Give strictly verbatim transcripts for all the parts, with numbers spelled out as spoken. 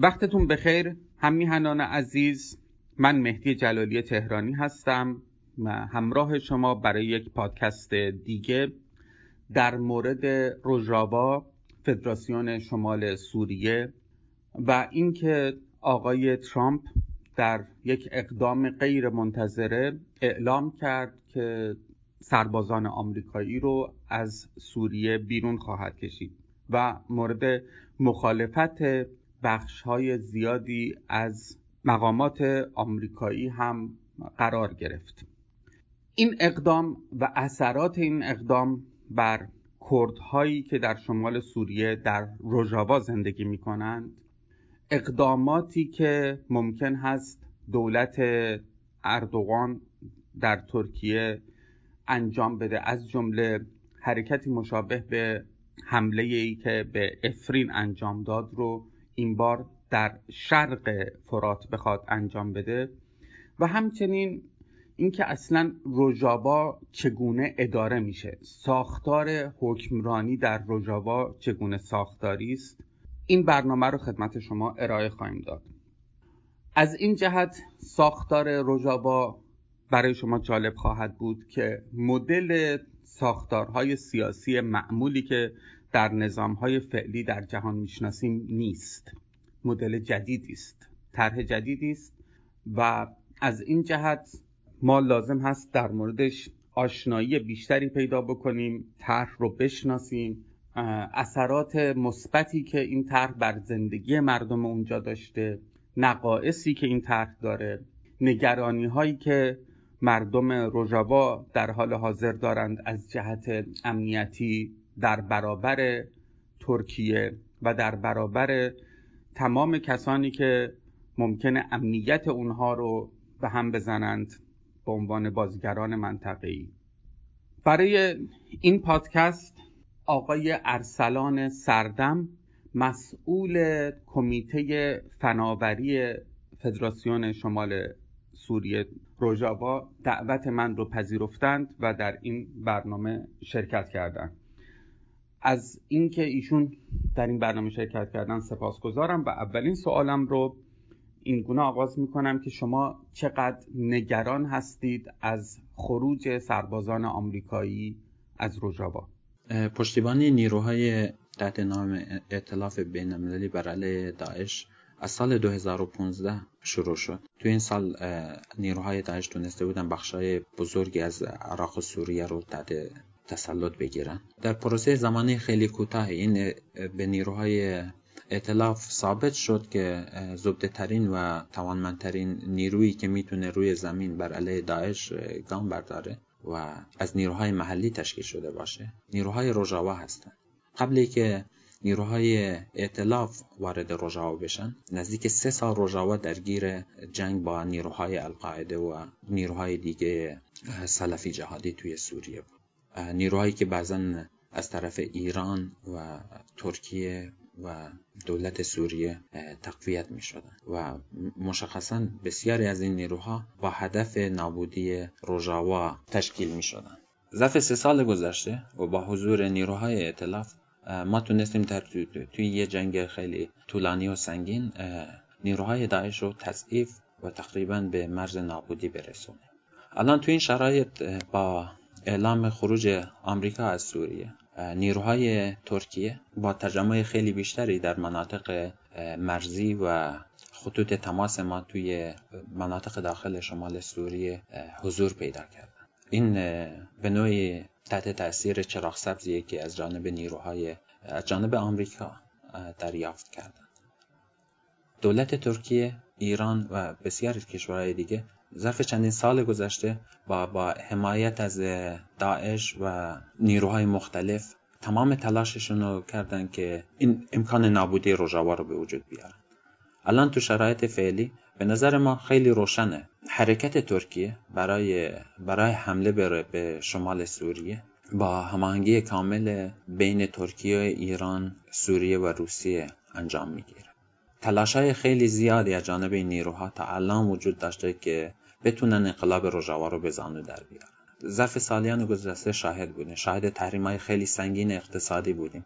وقتتون بخیر همیهنان عزیز. من مهدی جلالی تهرانی هستم و همراه شما برای یک پادکست دیگه در مورد روژاوا، فدراسیون شمال سوریه و اینکه آقای ترامپ در یک اقدام غیر منتظره اعلام کرد که سربازان آمریکایی رو از سوریه بیرون خواهد کشید و مورد مخالفت بخش‌های زیادی از مقامات آمریکایی هم قرار گرفت. این اقدام و اثرات این اقدام بر کردهایی که در شمال سوریه در روژاوا زندگی می‌کنند، اقداماتی که ممکن هست دولت اردوغان در ترکیه انجام بده، از جمله حرکتی مشابه به حمله‌ای که به افرین انجام داد رو این بار در شرق فرات بخواد انجام بده و همچنین اینکه اصلا روژاوا چگونه اداره میشه، ساختار حکمرانی در روژاوا چگونه ساختاری است، این برنامه رو خدمت شما ارائه خواهیم داد. از این جهت ساختار روژاوا برای شما جالب خواهد بود که مدل ساختارهای سیاسی معمولی که در نظامهای فعلی در جهان میشناسیم نیست، مدل جدیدی است، طرح جدیدی است و از این جهت ما لازم هست در موردش آشنایی بیشتری پیدا بکنیم، طرح رو بشناسیم، اثرات مثبتی که این طرح بر زندگی مردم اونجا داشته، نقایصی که این طرح داره، نگرانی هایی که مردم روژاوا در حال حاضر دارند از جهت امنیتی در برابر ترکیه و در برابر تمام کسانی که ممکنه امنیت اونها رو به هم بزنند به عنوان بازیگران منطقه‌ای. برای این پادکست آقای ارسلان سردم، مسئول کمیته فناوری فدراسیون شمال سوریه روژاوا، دعوت من رو پذیرفتند و در این برنامه شرکت کردند. از اینکه ایشون در این برنامه شرکت کردن سپاسگزارم و اولین سوالم رو این گونه آغاز میکنم که شما چقدر نگران هستید از خروج سربازان آمریکایی از روژاوا؟ پشتیبانی نیروهای تحت نام ائتلاف بین‌المللی بر علیه داعش از سال دو هزار و پانزده شروع شد. تو این سال نیروهای داعش تونسته بودن بخشای بزرگی از عراق و سوریه رو تحت تسلط بگیرن. در پروسه زمانی خیلی کوتاه این به نیروهای ائتلاف ثابت شد که زبده‌ترین و توانمندترین نیرویی که میتونه روی زمین بر علیه داعش گام برداره و از نیروهای محلی تشکیل شده باشه نیروهای روژاوا هستند. قبلی که نیروهای ائتلاف وارد روژاوا بشن، نزدیک سه سال روژاوا درگیر جنگ با نیروهای القاعده و نیروهای دیگه سلفی جهادی توی سوریه بود. نیروهایی که بعضاً از طرف ایران و ترکیه و دولت سوریه تقویت می شدن و مشخصاً بسیاری از این نیروها با هدف نابودی روژاوا تشکیل می شدن. ظرف سه سال گذشته و با حضور نیروهای ائتلاف ما تونستیم در توی یه جنگ خیلی طولانی و سنگین نیروهای داعش رو تضعیف و تقریباً به مرز نابودی برسونیم. الان توی این شرایط با اعلام خروج آمریکا از سوریه، نیروهای ترکیه با تجمع خیلی بیشتری در مناطق مرزی و خطوط تماس ما توی مناطق داخل شمال سوریه حضور پیدا کردن. این به نوعی تحت تأثیر چراغ سبزیه که از جانب نیروهای از جانب آمریکا دریافت کردن. دولت ترکیه، ایران و بسیاری از کشورهای دیگه ظرف چندین سال گذشته با با حمایت از داعش و نیروهای مختلف تمام تلاششون رو کردن که این امکان نابودی روژاوا رو به وجود بیارن. الان تو شرایط فعلی به نظر ما خیلی روشنه حرکت ترکیه برای برای حمله به, به شمال سوریه با هماهنگی کامل بین ترکیه، ایران، سوریه و روسیه انجام میگیره. تلاش‌های خیلی زیادی از جانب این نیروها تا الان وجود داشته که بتونن انقلاب روژاوا رو به زانو در بیارن. ظرف سالیان گذشته شاهد بودیم، شاهد تحریم‌های خیلی سنگین اقتصادی بودیم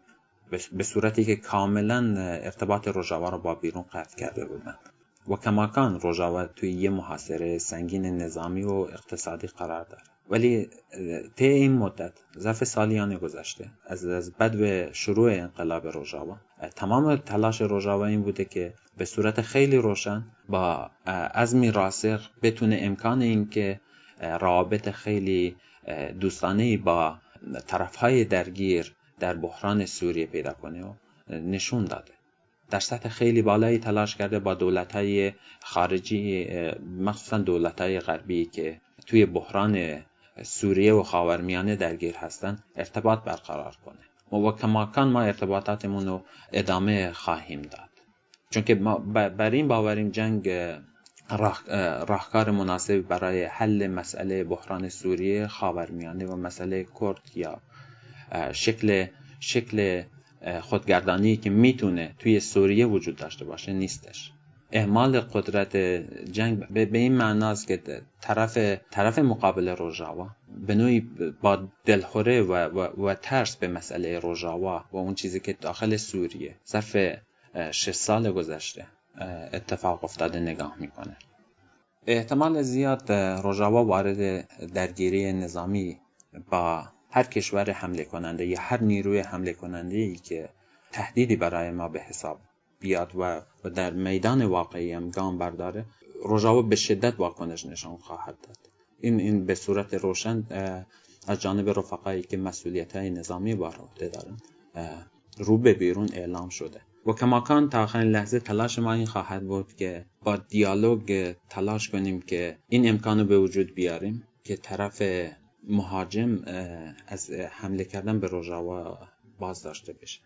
به صورتی که کاملا ارتباط روژاوا رو با بیرون قطع کرده بودند و کماکان روژاوا توی یه محاصره سنگین نظامی و اقتصادی قرار داره. ولی طی این مدت ظرف سالیان گذشته از از بعد شروع انقلاب روژاوا تمام تلاش روژاوا این بوده که به صورت خیلی روشن با عزمی راسخ بتونه امکان این که روابط خیلی دوستانه‌ای با طرف‌های درگیر در بحران سوریه پیدا کنه و نشون داده. در سطح خیلی بالایی تلاش کرده با دولت‌های خارجی، مخصوصا دولت‌های غربی که توی بحران سوریه و خاورمیانه درگیر هستن ارتباط برقرار کنه و کماکان ما ارتباطاتمون رو ادامه خواهیم داد، چون که ما بر این باوریم جنگ راه، راهکار مناسب برای حل مسئله بحران سوریه، خاورمیانه و مسئله کرد یا شکل شکل خودگردانی که میتونه توی سوریه وجود داشته باشه نیستش. اهمال قدرت جنگ به این معناست که طرف طرف مقابل روژاوا به نوعی با دلخوره و, و, و ترس به مسئله روژاوا و اون چیزی که داخل سوریه ظرف شش سال گذشته اتفاق افتاده نگاه میکنه. احتمال زیاد روژاوا وارد درگیری نظامی با هر کشور حمله کننده یا هر نیروی حمله کننده ای که تهدیدی برای ما به حساب بیاد و در میدان واقعی هم گام برداره، روژاوا به شدت واکنش نشان خواهد داد. این این به صورت روشن از جانب رفقایی که مسئولیت‌های نظامی بر عهده دارن رو به بیرون اعلام شده و کماکان تا آخرین لحظه تلاش ما این خواهد بود که با دیالوگ تلاش کنیم که این امکانو به وجود بیاریم که طرف مهاجم از حمله کردن به روژاوا باز داشته بشه.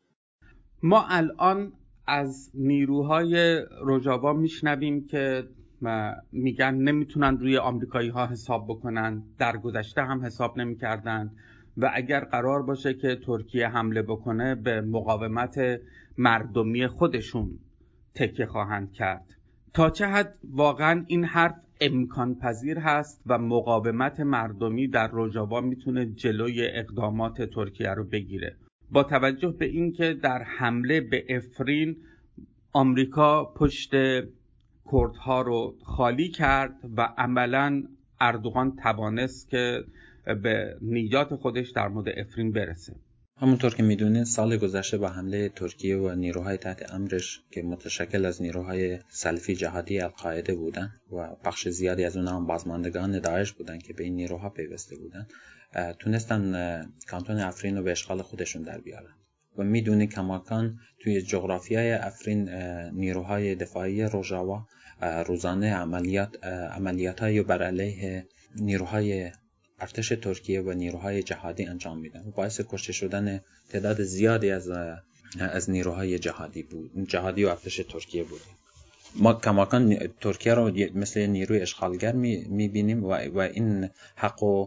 ما الان از نیروهای روژاوا میشنویم که میگن نمیتونن روی آمریکایی ها حساب بکنن، در گذشته هم حساب نمیکردن و اگر قرار باشه که ترکیه حمله بکنه به مقاومت مردمی خودشون تکیه خواهند کرد. تا چه حد واقعا این حرف امکان پذیر هست و مقاومت مردمی در روژاوا میتونه جلوی اقدامات ترکیه رو بگیره، با توجه به اینکه در حمله به افرین آمریکا پشت کردها رو خالی کرد و عملاً اردوغان توانست که به نیات خودش در مورد افرین برسه. همونطور که میدونید سال گذشته با حمله ترکیه و نیروهای تحت امرش که متشکل از نیروهای سلفی جهادی القاعده بودن و بخش زیادی از اونها هم بازماندگان داعش بودن که به این نیروها پیوسته بودن، تونستن کانتون افرین رو به اشغال خودشون در بیارن و میدونی کماکان توی جغرافیای افرین نیروهای دفاعی روژاوا روزانه عملیات عملیاتایی بر علیه نیروهای ارتش ترکیه و نیروهای جهادی انجام میدن و باعث کشته شدن تعداد زیادی از از نیروهای جهادی بود جهادی و ارتش ترکیه بود. ما کماکان ترکیه رو مثل نیروی اشغالگر میبینیم و, و این حق و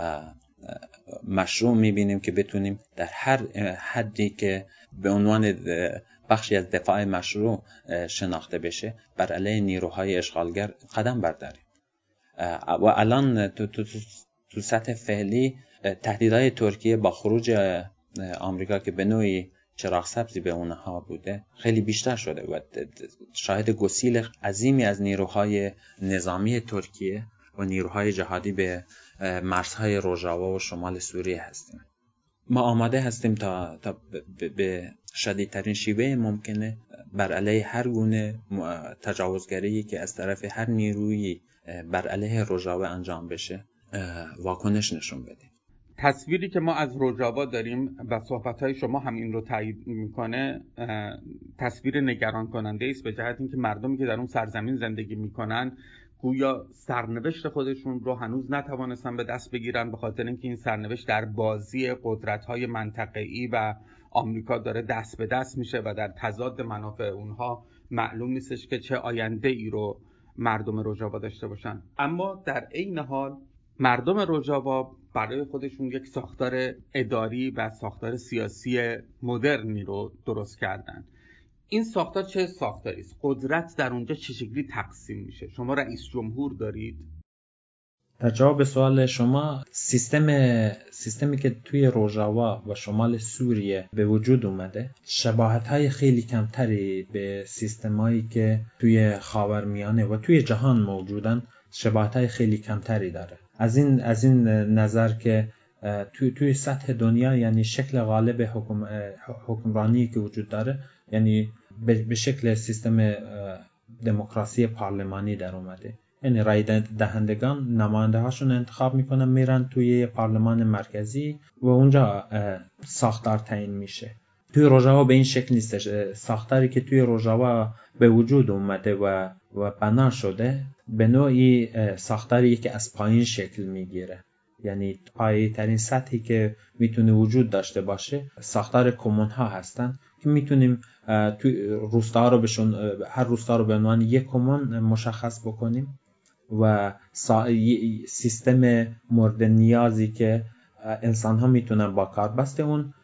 مشروع میبینیم که بتونیم در هر حدی که به عنوان بخشی از دفاع مشروع شناخته بشه بر علیه نیروهای اشغالگر قدم برداریم. و الان تو, تو, تو, تو سطح فعلی تهدیدهای ترکیه با خروج آمریکا که به نوعی چراغ سبزی به اونها بوده خیلی بیشتر شده و شاهد گسیل عظیمی از نیروهای نظامی ترکیه و نیروهای جهادی به مرزهای روژاوا و شمال سوریه هستیم. ما آماده هستیم تا, تا به شدیدترین شیوه ممکنه بر علیه هر گونه تجاوزگری که از طرف هر نیرویی بر علیه روژاوا انجام بشه واکنش نشون بدیم. تصویری که ما از روژاوا داریم و صحبت‌های شما هم این رو تایید میکنه، تصویر نگران کننده است به جهت اینکه مردمی که در اون سرزمین زندگی میکنن گویا سرنوشت خودشون رو هنوز نتوانستن به دست بگیرن، به خاطر اینکه این سرنوشت در بازی قدرت‌های منطقه‌ای و آمریکا داره دست به دست میشه و در تضاد منافع اونها معلوم نیستش که چه آینده ای رو مردم روژاوا داشته باشن. اما در عین حال مردم روژاوا برای خودشون یک ساختار اداری و ساختار سیاسی مدرنی رو درست کردن. این ساختار چه ساختاری است؟ قدرت در اونجا چه شکلی تقسیم میشه؟ شما رئیس جمهور دارید؟ در جواب سوال شما، سیستم سیستمی که توی روژاوا و شمال سوریه به وجود اومده شباهت‌های خیلی کمتری به سیستمایی که توی خاورمیانه و توی جهان موجودن شباهت‌های خیلی کمتری داره. از این از این نظر که توی توی سطح دنیا، یعنی شکل غالب حکم حکمرانی که وجود داره، یعنی به شکل سیستم دموکراسی پارلمانی در اومده. یعنی رای دهندگان نماینده هاشون انتخاب میکنن، میرن توی پارلمان مرکزی و اونجا ساختار تعیین میشه. توی روژاوا به این شکل نیستش. ساختاری که توی روژاوا به وجود اومده و و بنا شده به نوعی ساختاری که از پایین شکل میگیره. یعنی پایه ترین سطحی که میتونه وجود داشته باشه ساختار کمون ها هستن که میتونیم توی روستا رو بهشون، هر روستا رو به عنوان یک کمون مشخص بکنیم و سیستم مورد نیازی که انسان ها میتونن با کار بست اون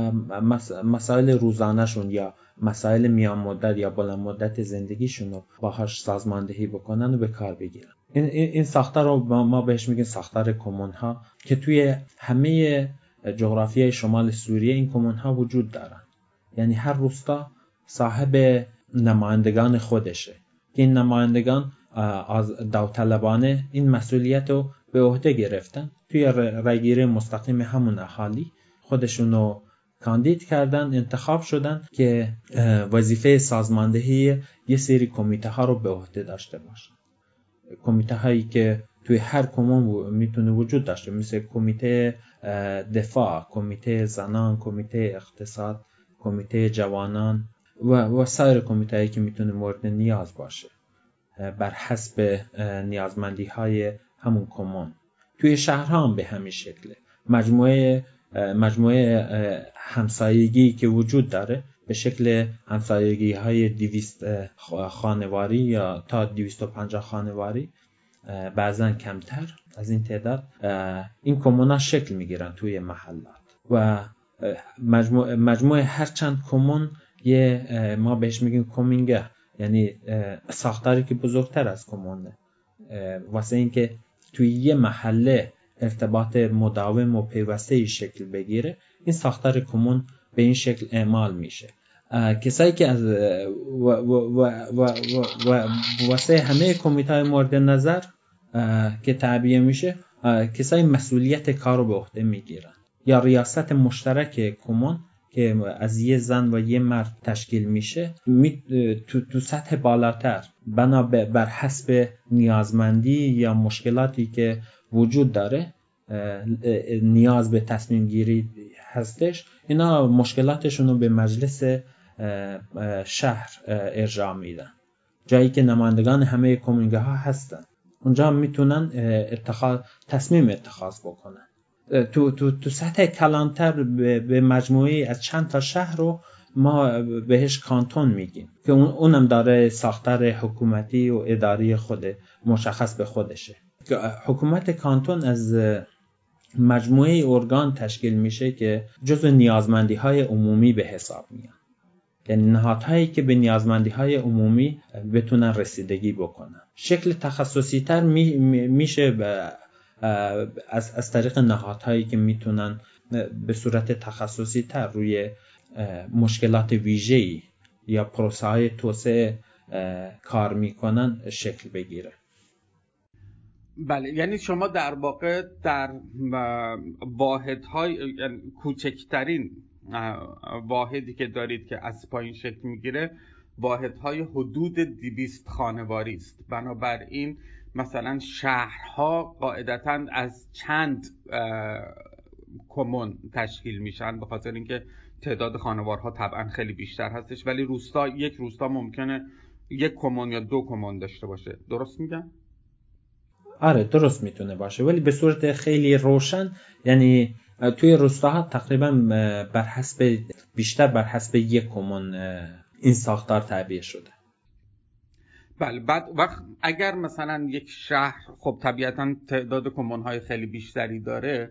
مسائل روزانه‌شون یا مسائل میان مدت یا بلند مدت زندگیشون رو باهاش سازماندهی بکنن و به کار بگیرن. این این ساختار رو ما بهش میگیم ساختار کمون ها که توی همه جغرافیای شمال سوریه این کمون ها وجود دارن. یعنی هر روستا صاحب نمایندگان خودشه که این نمایندگان از داوطلبانه این مسئولیت رو به عهده گرفتن، توی رایگیری مستقیم همون اهالی خودشونو کاندید کردن، انتخاب شدن که وظیفه سازماندهی یه سری کمیته ها رو به عهده داشته باشن. کمیته هایی که توی هر کمون میتونه وجود داشته، مثل کمیته دفاع، کمیته زنان، کمیته اقتصاد، کمیته جوانان و و سایر کمیته هایی که میتونه مورد نیاز باشه بر حسب نیازمندی های همون کمون. توی شهرها هم به همین شکله. مجموعه مجموعه همسایگی که وجود داره به شکل همسایگی های دویست خانواری یا تا دویست و پنجاه خانواری، بعضن کمتر از این تعداد، این کمونا شکل میگیرن توی محلات و مجموعه مجموعه هر چند کمون یه ما بهش میگیم کمینگه، یعنی ساختاری که بزرگتر از کمونه، واسه اینکه توی یه محله ارتباط مداوم و پیوسته‌ای شکل بگیره این ساختار کمون به این شکل اعمال میشه. کسایی که از و و و و و واسه همه کمیته مورد نظر که تعبیه میشه، کسایی مسئولیت کار رو به عهده میگیرن یا ریاست مشترک کمون که از یه زن و یه مرد تشکیل میشه می تو تو سطح بالاتر بنا بر حسب نیازمندی یا مشکلاتی که وجود داره نیاز به تصمیم گیری هستش، اینا مشکلاتشون رو به مجلس شهر ارجاع میدن، جایی که نمایندگان همه کمونگه ها هستن. اونجا میتونن اتخاذ تصمیم اتخاذ بکنن. تو تو تو سطح کلانتر به مجموعه از چند تا شهر رو ما بهش کانتون میگیم که اونم داره ساختار حکومتی و اداری خود مشخص به خودشه. حکومت کانتون از مجموعه ارگان تشکیل میشه که جزو نیازمندی های عمومی به حساب میان، یعنی نهادهایی که به نیازمندی های عمومی بتونن رسیدگی بکنن. شکل تخصصی تر می میشه به از از طریق نهادهایی که میتونن به صورت تخصصی تر روی مشکلات ویژه‌ای یا پروسه‌های توسعه کار میکنن شکل بگیره. بله، یعنی شما در واقع در واحدهای یعنی کوچکترین واحدی که دارید که از پایین شکل میگیره واحدهای حدود دویست خانواری است. بنابراین مثلا شهرها قاعدتاً از چند کمون تشکیل میشن به خاطر اینکه تعداد خانوارها طبعا خیلی بیشتر هستش، ولی روستا یک روستا ممکنه یک کمون یا دو کمون داشته باشه. درست میگم؟ آره درست میتونه باشه، ولی به صورت خیلی روشن یعنی توی روستاها تقریبا بر حسب بیشتر بر حسب یک کمون این ساختار تعبیه شده. بله، بعد وقت اگر مثلا یک شهر خب طبیعتا تعداد کمون‌های خیلی بیشتری داره،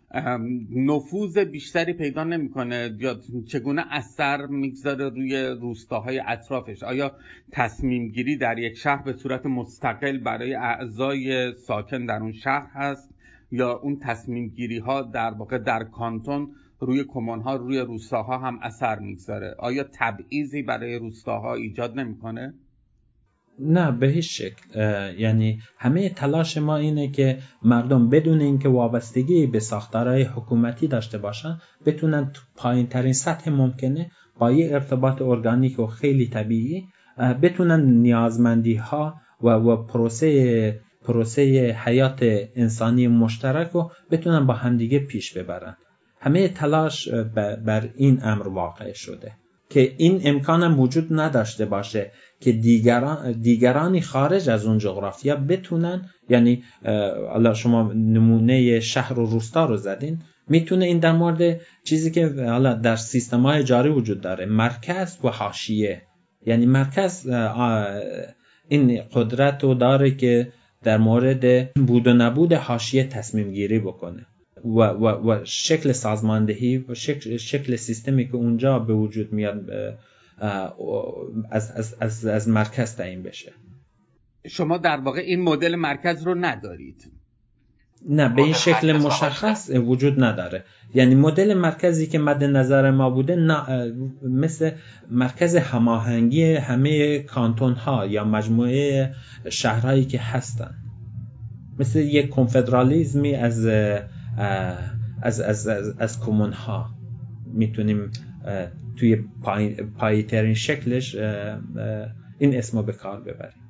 نفوذ بیشتری پیدا نمیکنه یا چگونه اثر میگذاره روی روستاهای اطرافش؟ آیا تصمیم گیری در یک شهر به صورت مستقل برای اعضای ساکن در اون شهر هست یا اون تصمیم گیری ها در واقع در کانتون روی کمون ها روی روستاها هم اثر میگذاره؟ آیا تبعیضی برای روستاها ایجاد نمیکنه؟ نه به هیچ شکل. یعنی همه تلاش ما اینه که مردم بدون اینکه وابستگی به ساختارهای حکومتی داشته باشن بتونن تو پایین ترین سطح ممکنه با یه ارتباط ارگانیک و خیلی طبیعی بتونن نیازمندی ها و, و پروسه پروسه حیات انسانی مشترک رو بتونن با همدیگه پیش ببرن. همه تلاش بر این امر واقع شده که این امکان هم وجود نداشته باشه که دیگران دیگرانی خارج از اون جغرافیا بتونن، یعنی حالا شما نمونه شهر و روستا رو زدین، میتونه این در مورد چیزی که حالا در سیستم‌های جاری وجود داره، مرکز و حاشیه. یعنی مرکز این قدرت رو داره که در مورد بود و نبود حاشیه تصمیم گیری بکنه و, و, و شکل سازماندهی و شکل, شکل سیستمی که اونجا به وجود میاد از, از, از, از مرکز تعیین بشه. شما در واقع این مدل مرکز رو ندارید؟ نه به این شکل مشخص وجود نداره. یعنی مدل مرکزی که مد نظر ما بوده نه، مثل مرکز هماهنگی همه کانتون ها یا مجموعه شهرهایی که هستن، مثل یک کنفدرالیزمی از از از از, از کمون ها میتونیم توی پای پایه‌ترین شکلش این اسمو به کار ببریم.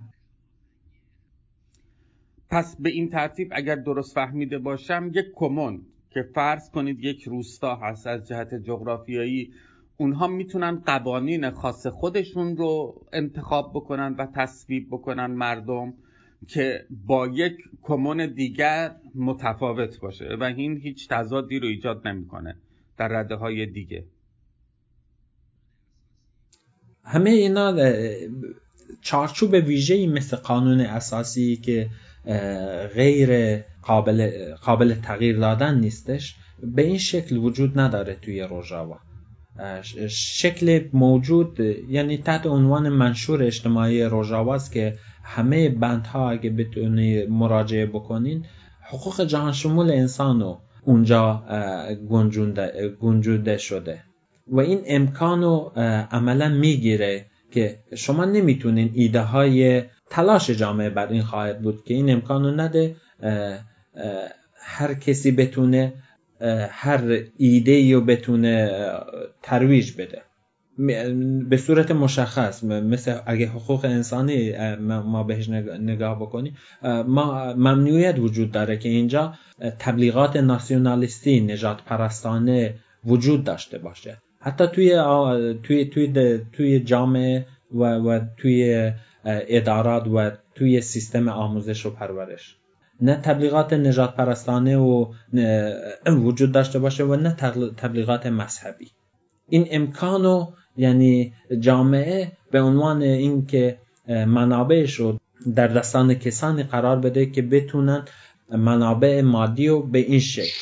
پس به این ترتیب اگر درست فهمیده باشم یک کمون که فرض کنید یک روستا هست از جهت جغرافیایی، اونها میتونن قوانین خاص خودشون رو انتخاب بکنن و تصویب بکنن مردم که با یک کمون دیگر متفاوت باشه و این هیچ تضادی رو ایجاد نمیکنه در رده‌های دیگه. همه اینا چارچوب ویژه‌ای مثل قانون اساسی که غیر قابل قابل تغییر دادن نیستش به این شکل وجود نداره توی روژاوا. شکل موجود یعنی تحت عنوان منشور اجتماعی روژاواست که همه بندها اگه بتونی مراجعه بکنین حقوق جهان شمول انسانو اونجا گنجونده گنجوده شده و این امکانو عملا میگیره که شما نمیتونین ایده های تلاش جامعه بر این خواهد بود که این امکانو نده هر کسی بتونه هر ایده‌ای رو بتونه ترویج بده به صورت مشخص. مثل اگه حقوق انسانی ما بهش نگاه بکنیم، ما ممنوعیت وجود داره که اینجا تبلیغات ناسیونالیستی نجات پرستانه وجود داشته باشه، حتی توی توی توی توی جامعه و و توی ادارات و توی سیستم آموزش و پرورش. نه تبلیغات نجات پرستانه و وجود داشته باشه و نه تبلیغات مذهبی. این امکانو یعنی جامعه به عنوان این که منابعش رو در دستان کسانی قرار بده که بتونن منابع مادی رو به این شکل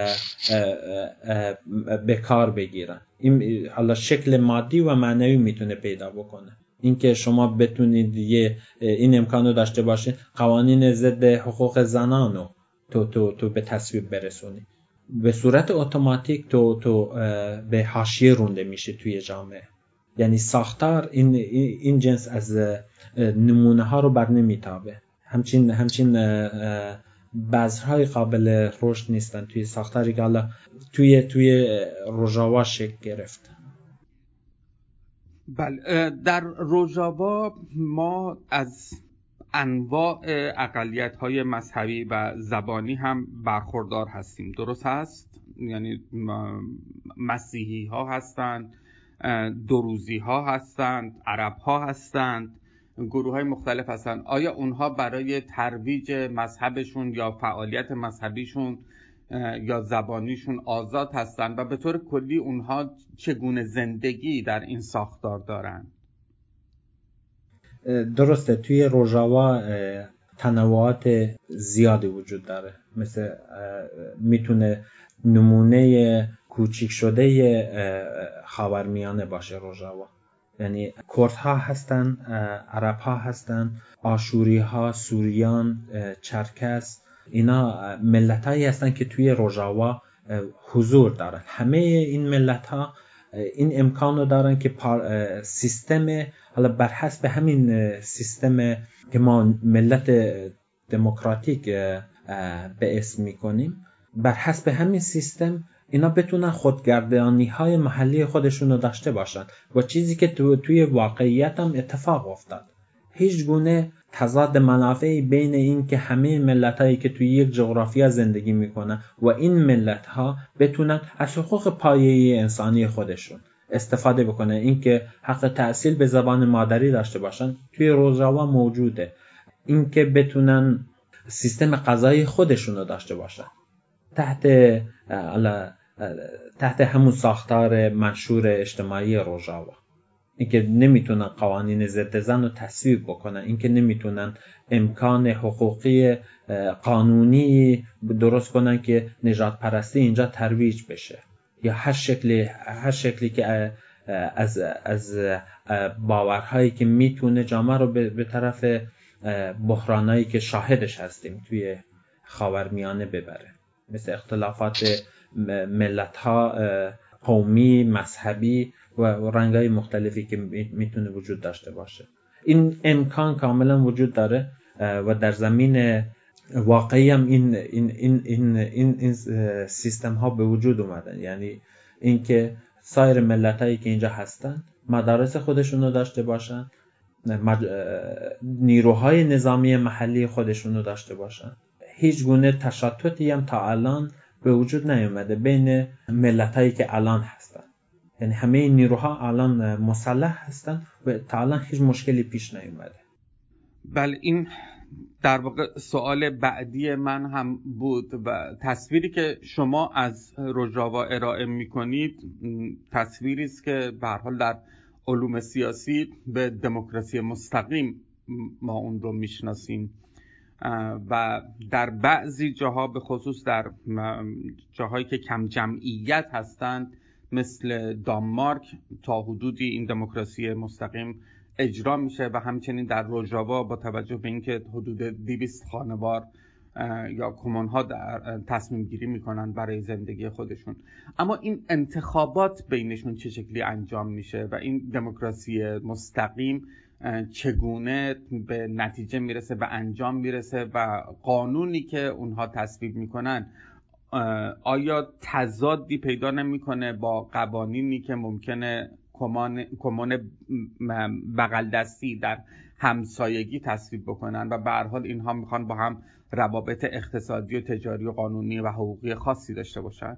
به کار بگیرن. این حالا شکل مادی و معنوی میتونه پیدا بکنه. اینکه شما بتونید یه این امکانو داشته باشید قوانین ضد حقوق زنانو تو تو تو به تصویب برسونی، به صورت اتوماتیک تو تو به حاشیه رونده میشه توی جامعه. یعنی ساختار این این جنس از نمونه ها رو بر نمیتابه. همچین همچین بذرهای قابل رشد نیستن توی ساختاری که حالا توی توی روژاوا شکل گرفت. بله، در روژاوا ما از انواع اقلیت‌های مذهبی و زبانی هم برخوردار هستیم، درست هست؟ یعنی مسیحی ها هستند، دروزی ها هستند، عرب ها هستند، گروه های مختلف هستند. آیا اونها برای ترویج مذهبشون یا فعالیت مذهبیشون یا زبانیشون آزاد هستند و به طور کلی اونها چگونه زندگی در این ساختار دارند؟ درسته، توی روژاوا تنوعات زیادی وجود داره. مثل میتونه نمونه کوچیک شده خاورمیانه باشه روژاوا، یعنی کردها هستن، عربها هستن، آشوریها، سوریان، چرکس، اینا ملتایی هستن که توی روژاوا حضور دارن. همه این ملتها این امکانو دارن که سیستم، حالا بر حسب همین سیستم که ما ملت دموکراتیک به اسم میکنیم، بر حسب همین سیستم اینا بتونن خودگردانی های محلی خودشونو داشته باشن و چیزی که تو توی واقعیت هم اتفاق افتاد. هیچ گونه تضاد منافعی بین این که همه ملتایی که توی یک جغرافیا زندگی میکنن و این ملتها بتونن از حقوق پایه‌ای انسانی خودشون استفاده بکنن، این که حق تحصیل به زبان مادری داشته باشن توی روژاوا موجوده، این که بتونن سیستم قضایی خودشونو داشته باشن تحت تحت همون ساختار منشور اجتماعی روژاوا، اینکه نمیتونن قوانین ضد زن رو تصویب بکنن، اینکه نمیتونن امکان حقوقی قانونی درست کنن که نژاد پرستی اینجا ترویج بشه، یا هر شکلی هر شکلی که از از باورهایی که میتونه جامعه رو به طرف بحرانایی که شاهدش هستیم توی خاورمیانه ببره، مثل اختلافات ملت‌ها، قومی، مذهبی و رنگ‌های مختلفی که میتونه وجود داشته باشه. این امکان کاملا وجود داره و در زمین واقعی هم این این این این این, این سیستم ها به وجود اومدن، یعنی اینکه سایر ملت‌هایی که اینجا هستن مدارس خودشونو داشته باشن، مج... نیروهای نظامی محلی خودشونو داشته باشن. هیچ گونه تشتتی هم تا الان به وجود نیومده بین ملت‌هایی که الان هستن، یعنی همه این نیروها الان مسلح هستن و تا الان هیچ مشکلی پیش نیومده. بله، این در واقع سوال بعدی من هم بود و تصویری که شما از روژاوا ارائه می‌کنید تصویری است که به هر حال در علوم سیاسی به دموکراسی مستقیم ما اون رو میشناسیم و در بعضی جاها به خصوص در جاهایی که کم جمعیت هستند مثل دانمارک تا حدودی این دموکراسی مستقیم اجرا میشه و همچنین در روژاوا با توجه به اینکه حدود دویست خانوار یا کمون ها در تصمیم گیری میکنن برای زندگی خودشون، اما این انتخابات بینشون چه شکلی انجام میشه و این دموکراسی مستقیم چگونه به نتیجه میرسه، به انجام میرسه و قانونی که اونها تصویب میکنن آیا تضادی پیدا نمیکنه با قوانینی که ممکنه کمان کمون بغل دستی در همسایگی تصویب بکنن و به هر حال اینها میخوان با هم روابط اقتصادی و تجاری و قانونی و حقوقی خاصی داشته باشن؟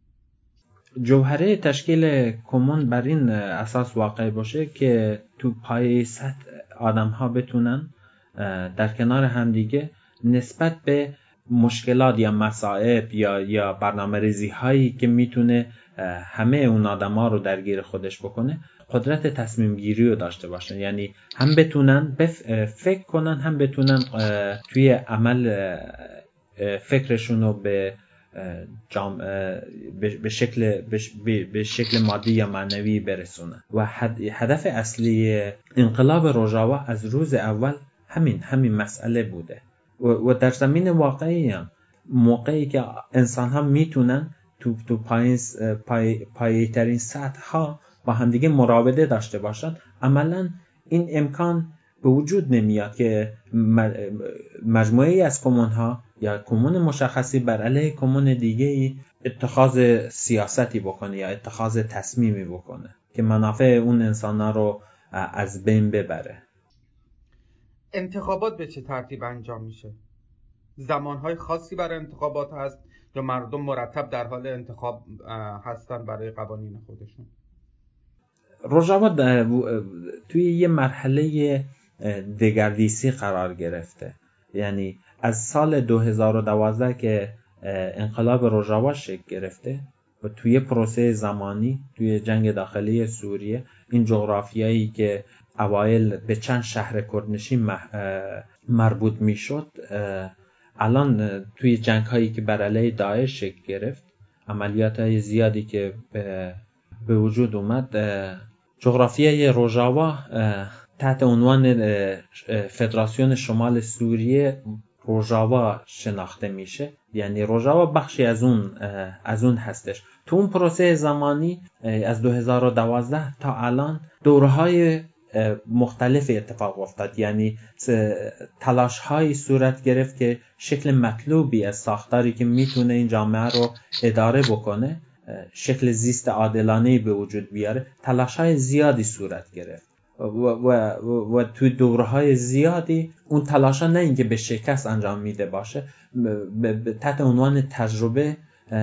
جوهره تشکیل کمون بر این اساس واقع باشه که تو پای سطح آدم ها بتونن در کنار همدیگه نسبت به مشکلات یا مصائب یا یا برنامه‌ریزی هایی که میتونه همه اون آدم ها رو درگیر خودش بکنه قدرت تصمیم گیری رو داشته باشن، یعنی هم بتونن فکر کنن، هم بتونن توی عمل فکرشون رو به به شکل به شکل مادی یا معنوی برسونن. و هدف اصلی انقلاب روژاوا از روز اول همین همین مسئله بوده و در زمین واقعی هم موقعی که انسان ها میتونن تو تو پایین پای پایه ترین سطح ها با همدیگه مراوده داشته باشن، عملا این امکان به وجود نمیاد که مجموعه‌ای از کمون ها یا کمون مشخصی بر علیه کمون دیگه‌ای اتخاذ سیاستی بکنه یا اتخاذ تصمیمی بکنه که منافع اون انسان‌ها رو از بین ببره. انتخابات به چه ترتیب انجام میشه؟ زمانهای خاصی برای انتخابات هست یا مردم مرتب در حال انتخاب هستن برای قوانین خودشون؟ روژاوا توی یه مرحله دگردیسی قرار گرفته، یعنی از سال دو هزار و دوازده که انقلاب روژاوا شکل گرفته و توی پروسه زمانی توی جنگ داخلی سوریه این جغرافیایی که اوایل به چند شهر کردنشین مربوط میشد، الان توی جنگ هایی که بر علیه داعش شکل گرفت، عملیات های زیادی که به وجود اومد، جغرافیای روژاوا تحت عنوان فدراسیون شمال سوریه روژاوا شناخته میشه. یعنی روژاوا بخشی از اون از اون هستش. تو اون پروسه زمانی از دو هزار و دوازده تا الان دوره‌های مختلف اتفاق افتاد. یعنی تلاش‌هایی صورت گرفت که شکل مطلوبی از ساختاری که میتونه این جامعه رو اداره بکنه، شکل زیست عادلانه‌ای به وجود بیاره، تلاش‌های زیادی صورت گرفت و, و, و, و توی دوره‌های زیادی اون تلاش‌ها نه اینکه به شکست انجام میده باشه، تحت عنوان تجربه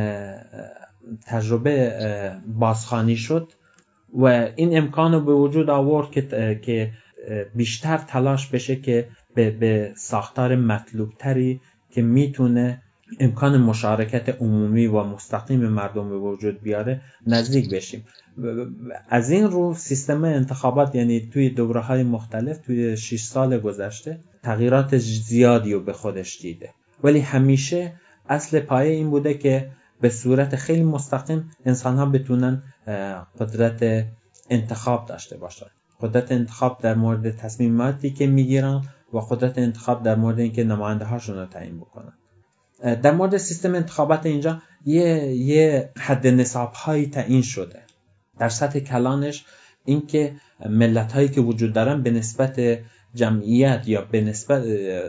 تجربه بازخوانی شد و این امکان رو به وجود آورد که که بیشتر تلاش بشه که به, به ساختار مطلوبتری که میتونه امکان مشارکت عمومی و مستقیم مردم به وجود بیاره نزدیک بشیم. از این رو سیستم انتخابات، یعنی توی دوره‌های مختلف توی شش سال گذشته تغییرات زیادی رو به خودش دیده، ولی همیشه اصل پایه این بوده که به صورت خیلی مستقیم انسان‌ها بتونن قدرت انتخاب داشته باشن، قدرت انتخاب در مورد تصمیماتی که میگیرن و قدرت انتخاب در مورد اینکه نماینده هاشون رو تعیین بکنن. در مورد سیستم انتخابات اینجا یه یه حد نصاب هایی تعیین شده. در سطح کلانش اینکه ملت هایی که وجود دارن به نسبت جمعیت یا به نسبت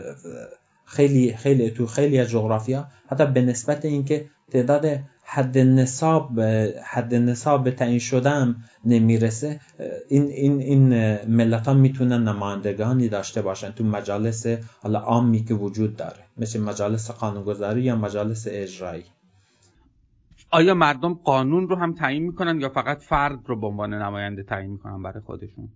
خیلی خیلی تو خیلی از جغرافیا حتی به نسبت اینکه تعداد حد نصاب حد نصاب تعیین شده هم نمیرسه، این این این ملت ها میتونن نمایندگانی داشته باشن تو مجالس حالا عامی که وجود داره، مثل مجالس قانونگذاری یا مجالس اجرایی. آیا مردم قانون رو هم تعیین میکنن یا فقط فرد رو به عنوان نماینده تعیین میکنن برای خودشون؟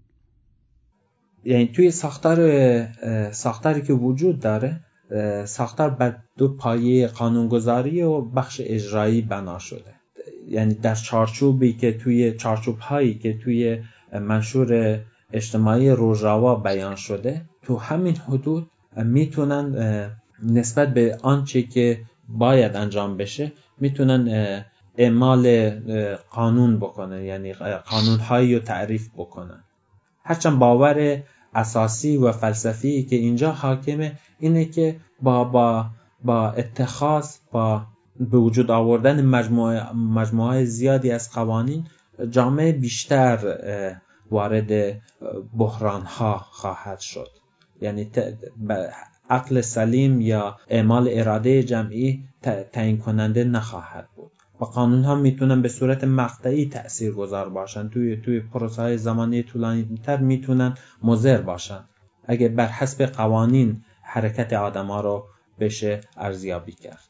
یعنی توی ساختار ساختاری که وجود داره، ساختار بر دو پایه قانونگذاری و بخش اجرایی بنا شده. یعنی در چارچوبی که توی چارچوب هایی که توی منشور اجتماعی روژاوا بیان شده، تو همین حدود میتونن نسبت به آنچه که باید انجام بشه میتونن اعمال قانون بکنن، یعنی قانون هایی رو تعریف بکنن. هرچند باور اساسی و فلسفی که اینجا حاکمه اینه که با با با اتخاذ با به وجود آوردن مجموعه مجموعه زیادی از قوانین، جامعه بیشتر وارد بحران ها خواهد شد. یعنی عقل سلیم یا اعمال اراده جمعی تعیین کننده نخواهد بود و قانون ها میتونن به صورت مقطعی تاثیرگذار باشن، توی توی پروسه های زمانی طولانی تر میتونن مضر باشن اگه بر حسب قوانین حرکت آدم ها رو بشه ارزیابی کرد.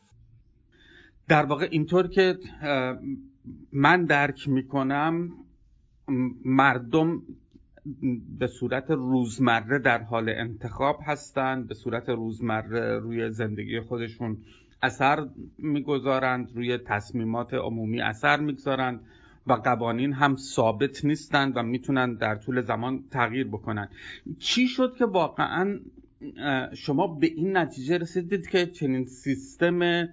در واقع اینطور که من درک میکنم، مردم به صورت روزمره در حال انتخاب هستند، به صورت روزمره روی زندگی خودشون اثر میگذارند، روی تصمیمات عمومی اثر میگذارند و قوانین هم ثابت نیستند و میتونن در طول زمان تغییر بکنن. چی شد که واقعا شما به این نتیجه رسیدید که چنین سیستم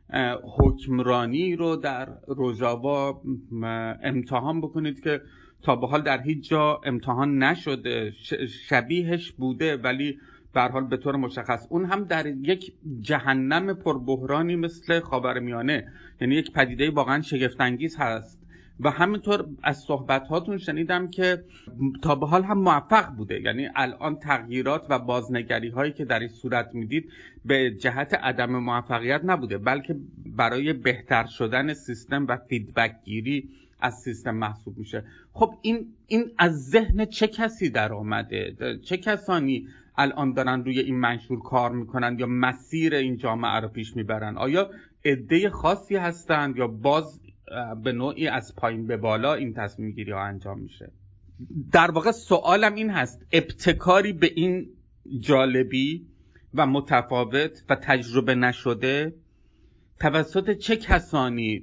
حکمرانی رو در روژاوا امتحان بکنید که تا به حال در هیچ جا امتحان نشده؟ شبیهش بوده ولی به هر حال به طور مشخص اون هم در یک جهنم پربحرانی مثل خاورمیانه، یعنی یک پدیده واقعا شگفت انگیز هست. و همینطور از صحبتاتون شنیدم که تا به حال هم موفق بوده، یعنی الان تغییرات و بازنگری هایی که در این صورت میدید به جهت عدم موفقیت نبوده، بلکه برای بهتر شدن سیستم و فیدبک گیری از سیستم محسوب میشه. خب این این از ذهن چه کسی در آمده؟ چه کسانی الان دارن روی این منشور کار میکنن یا مسیر این جامعه رو پیش میبرن؟ آیا عده خاصی هستند یا باز به نوعی از پایین به بالا این تصمیم گیری ها انجام میشه؟ در واقع سوالم این هست، ابتکاری به این جالبی و متفاوت و تجربه نشده توسط چه کسانی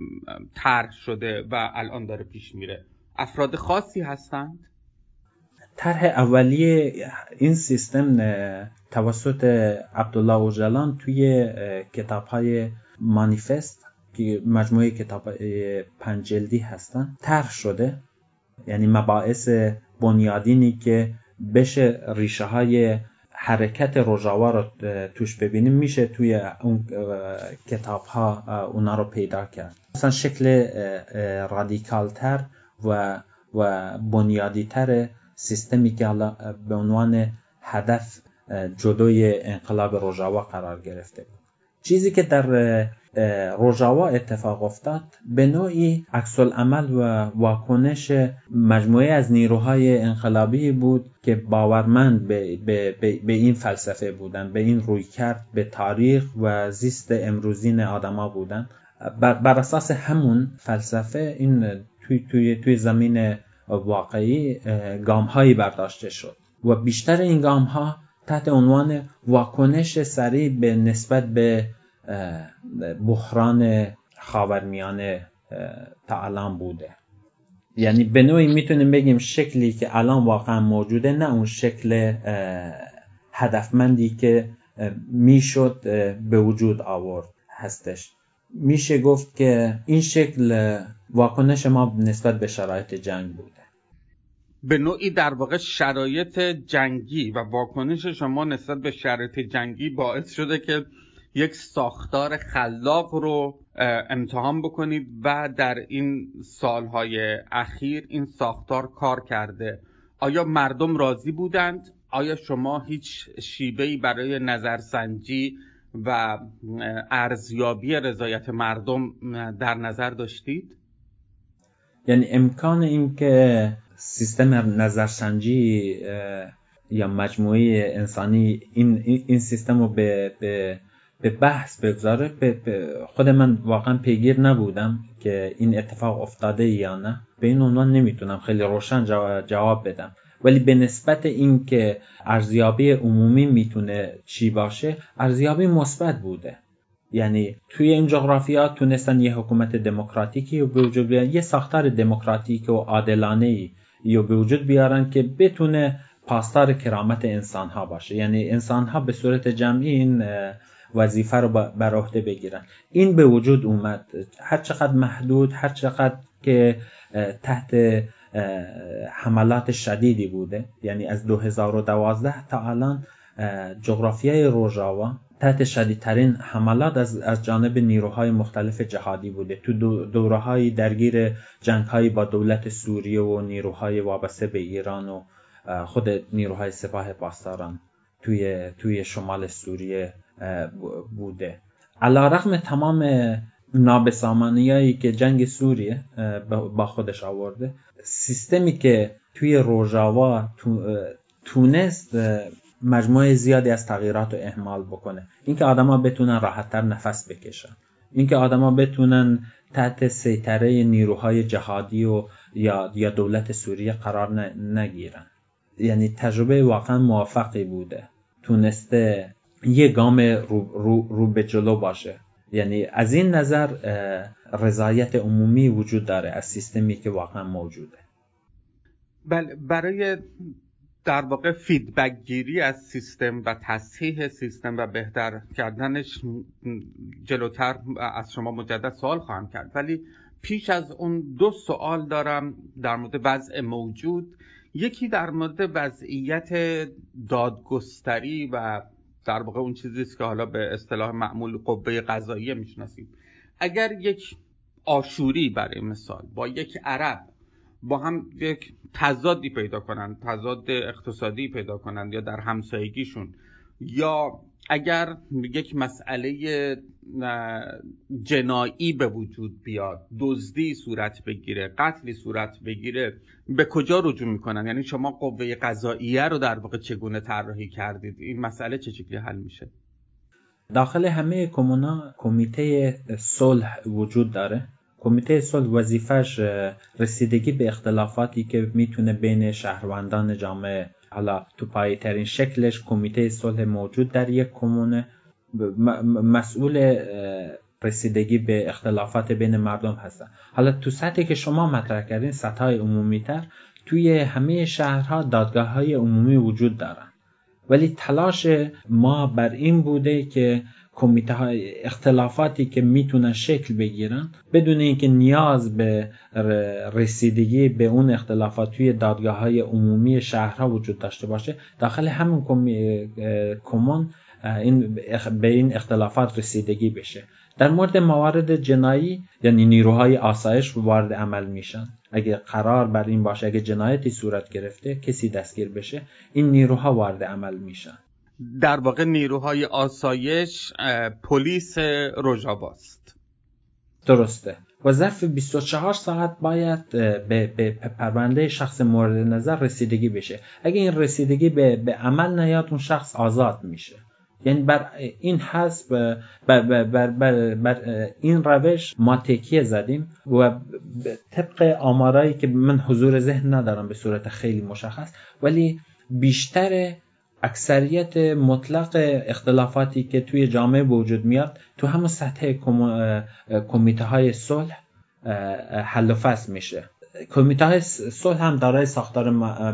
طرح شده و الان داره پیش میره؟ افراد خاصی هستند؟ طرح اولیه این سیستم توسط عبدالله اوجلان توی کتاب‌های مانیفست که مجموعه کتاب‌های پنج جلدی هستن طرح شده. یعنی مباحث بنیادینی که بشه ریشه های حرکت روژاوا رو توش ببینیم میشه توی اون کتاب ها اونا رو پیدا کرد. مثلا شکل رادیکال تر و و بنیادی تر سیستمی که به عنوان هدف جلوی انقلاب روژاوا قرار گرفته بود. چیزی که در روژاوا اتفاق افتاد به نوعی عکس العمل و واکنش مجموعه از نیروهای انقلابی بود که باورمند به, به, به, به این فلسفه بودن، به این رویکرد به تاریخ و زیست امروزین آدما بودن. بر, بر اساس همون فلسفه این توی, توی, توی زمین واقعی گام‌هایی برداشته شد و بیشتر این گام‌ها تحت عنوان واکنش سریع به نسبت به بحران خاورمیانه تا الان بوده. یعنی به نوعی میتونیم بگیم شکلی که الان واقعا موجوده نه اون شکل هدفمندی که میشد به وجود آورد هستش. میشه گفت که این شکل واکنش ما نسبت به شرایط جنگ بوده. به نوعی در واقع شرایط جنگی و واکنش شما نسبت به شرایط جنگی باعث شده که یک ساختار خلاق رو امتحان بکنید و در این سالهای اخیر این ساختار کار کرده. آیا مردم راضی بودند؟ آیا شما هیچ شیوهی برای نظرسنجی و ارزیابی رضایت مردم در نظر داشتید؟ یعنی امکان این که سیستم نظرسنجی یا مجموعه انسانی این این سیستم رو به به به بحث بگذاره، به خود من واقعا پیگیر نبودم که این اتفاق افتاده یا نه. به این عنوان نمیتونم خیلی روشن جواب بدم، ولی به نسبت این که ارزیابی عمومی میتونه چی باشه، ارزیابی مثبت بوده. یعنی توی این جغرافیا تونستن یه حکومت دموکراتیکی رو به وجود بیارن، یه ساختار دموکراتیک و عادلانه‌ای رو به وجود بیارن که بتونه پاسدار کرامت انسان‌ها باشه. یعنی انسان‌ها به صورت جمعی این وظیفه رو بر عهده بگیرن. این به وجود اومد، هر چقدر محدود، هر چقدر که تحت حملات شدیدی بوده. یعنی از دو هزار و دوازده تا الان جغرافیای روژاوا تحت شدیدترین حملات از از جانب نیروهای مختلف جهادی بوده. تو دوره‌های درگیر جنگ‌های با دولت سوریه و نیروهای وابسته به ایران و خود نیروهای سپاه پاسداران توی توی شمال سوریه بوده. علی‌رغم تمام نابسامانیایی که جنگ سوریه با خودش آورده، سیستمی که توی روژاوا تونست مجموعه زیادی از تغییرات رو اهمال بکنه. اینکه آدما بتونن راحت‌تر نفس بکشن، اینکه آدما بتونن تحت سیطره نیروهای جهادی و یا یا دولت سوریه قرار نگیرن. یعنی تجربه واقعا موفقی بوده. تونسته یه گام رو, رو, رو به جلو باشه. یعنی از این نظر رضایت عمومی وجود داره از سیستمی که واقعا موجوده. بله، برای در واقع فیدبک گیری از سیستم و تصحیح سیستم و بهتر کردنش جلوتر از شما مجدد سوال خواهم کرد، ولی پیش از اون دو سوال دارم در مورد وضع موجود. یکی در مورد وضعیت دادگستری و در واقع اون چیزی است که حالا به اصطلاح معمول قوه قضاییه میشناسیم. اگر یک آشوری برای مثال با یک عرب با هم یک تضادی پیدا کنند، تضاد اقتصادی پیدا کنند یا در همسایگیشون، یا اگر یک مسئله جنایی به وجود بیاد، دزدی صورت بگیره، قتلی صورت بگیره، به کجا رجوع میکنن؟ یعنی شما قوه قضاییه رو در واقع چگونه طراحی کردید؟ این مسئله چه شکلی حل میشه؟ داخل همه کمونا کمیته صلح وجود داره. کمیته صلح وظیفش رسیدگی به اختلافاتی که میتونه بین شهروندان جامعه، حالا تو پایه ترین شکلش کمیته صلح موجود در یک کمونه، مسئول رسیدگی به اختلافات بین مردم هستن. حالا تو سطحی که شما مطرح کردین، سطح عمومی تر، توی همه شهرها دادگاه‌های عمومی وجود دارن، ولی تلاش ما بر این بوده که کمیته های اختلافاتی که میتونن شکل بگیرن بدون اینکه نیاز به رسیدگی به اون اختلافات توی دادگاه های عمومی شهرها وجود داشته باشه، داخل همون کمون این به این اختلافات رسیدگی بشه. در مورد موارد جنایی یعنی نیروهای آسایش وارد عمل میشن. اگه قرار بر این باشه اگه جنایتی صورت گرفته کسی دستگیر بشه، این نیروها وارد عمل میشن. در واقع نیروهای آسایش پلیس روژاواست. درسته. و ظرف بیست و چهار ساعت باید به, به پرونده شخص مورد نظر رسیدگی بشه. اگه این رسیدگی به, به عمل نیاد اون شخص آزاد میشه. یعنی بر این حسب بر, بر, بر, بر, بر این روش ما تکیه زدیم و طبق آمارایی که من حضور ذهن ندارم به صورت خیلی مشخص، ولی بیشتر اکثریت مطلق اختلافاتی که توی جامعه وجود میاد تو همون سطح کمیته های صلح حل و فصل میشه. کمیته های صلح هم دارای ساختار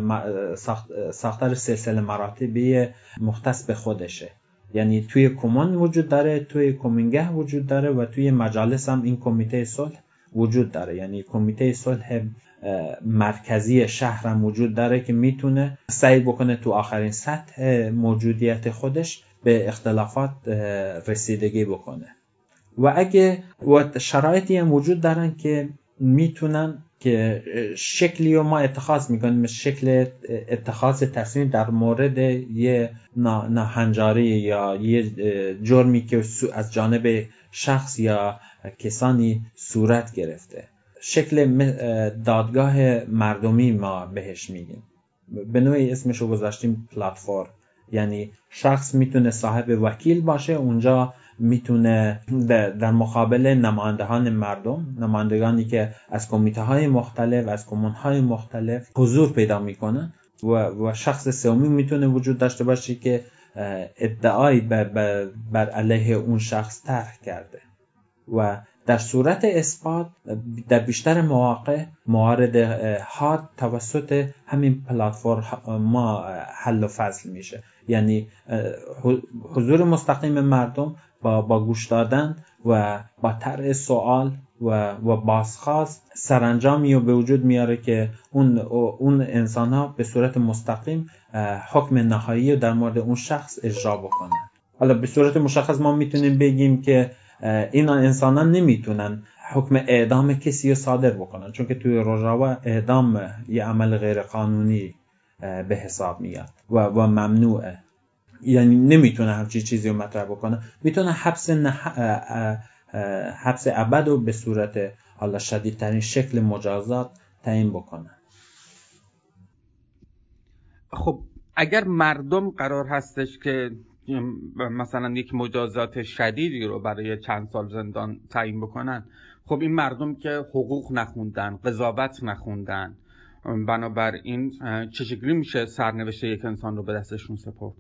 ساختار سلسله مراتبی مختص به خودشه. یعنی توی کمان وجود داره، توی کمینگه وجود داره و توی مجالس هم این کمیته صلح وجود داره. یعنی کمیته صلح مرکزی شهر هم وجود داره که میتونه سعی بکنه تو آخرین سطح موجودیت خودش به اختلافات رسیدگی بکنه. و اگه و شرایطی هم وجود دارن که میتونن که شکلی رو ما اتخاذ میکنیم، شکل اتخاذ تصمیم در مورد یه ناهنجاری یا یه جرمی که از جانب شخص یا کسانی صورت گرفته، شکل دادگاه مردمی ما بهش میگیم. به نوعی اسمشو گذاشتیم پلتفرم. یعنی شخص میتونه صاحب وکیل باشه، اونجا میتونه در مقابل نمایندگان مردم، نمایندگانی که از کمیته های مختلف، از کمون های مختلف حضور پیدا میکنن و, و شخص سومی میتونه وجود داشته باشه که ادعایی بر, بر, بر علیه اون شخص طرح کرده و در صورت اثبات در بیشتر مواقع موارد ها توسط همین پلتفرم ما حل و فصل میشه. یعنی حضور مستقیم مردم با با گوش دادن و با طرح سوال و و بازخواست سرانجامی رو به وجود میاره که اون اون انسان‌ها به صورت مستقیم حکم نهایی رو در مورد اون شخص اجرا بکنن. حالا به صورت مشخص ما میتونیم بگیم که این انسان‌ها نمیتونن حکم اعدام کسی رو صادر بکنن، چون که توی روژاوا اعدام یه عمل غیر قانونی به حساب میاد و و ممنوعه. یعنی نمیتونه همچین چیزی رو مطرح بکنه. میتونه حبس نه... حبس ابد رو به صورت حالا شدیدترین شکل مجازات تعیین بکنه. خب اگر مردم قرار هستش که مثلا یک مجازات شدیدی رو برای چند سال زندان تعیین بکنن، خب این مردم که حقوق نخوندن، قضاوت نخوندن، بنابراین چه شکلی میشه سرنوشت یک انسان رو به دستشون سپرد؟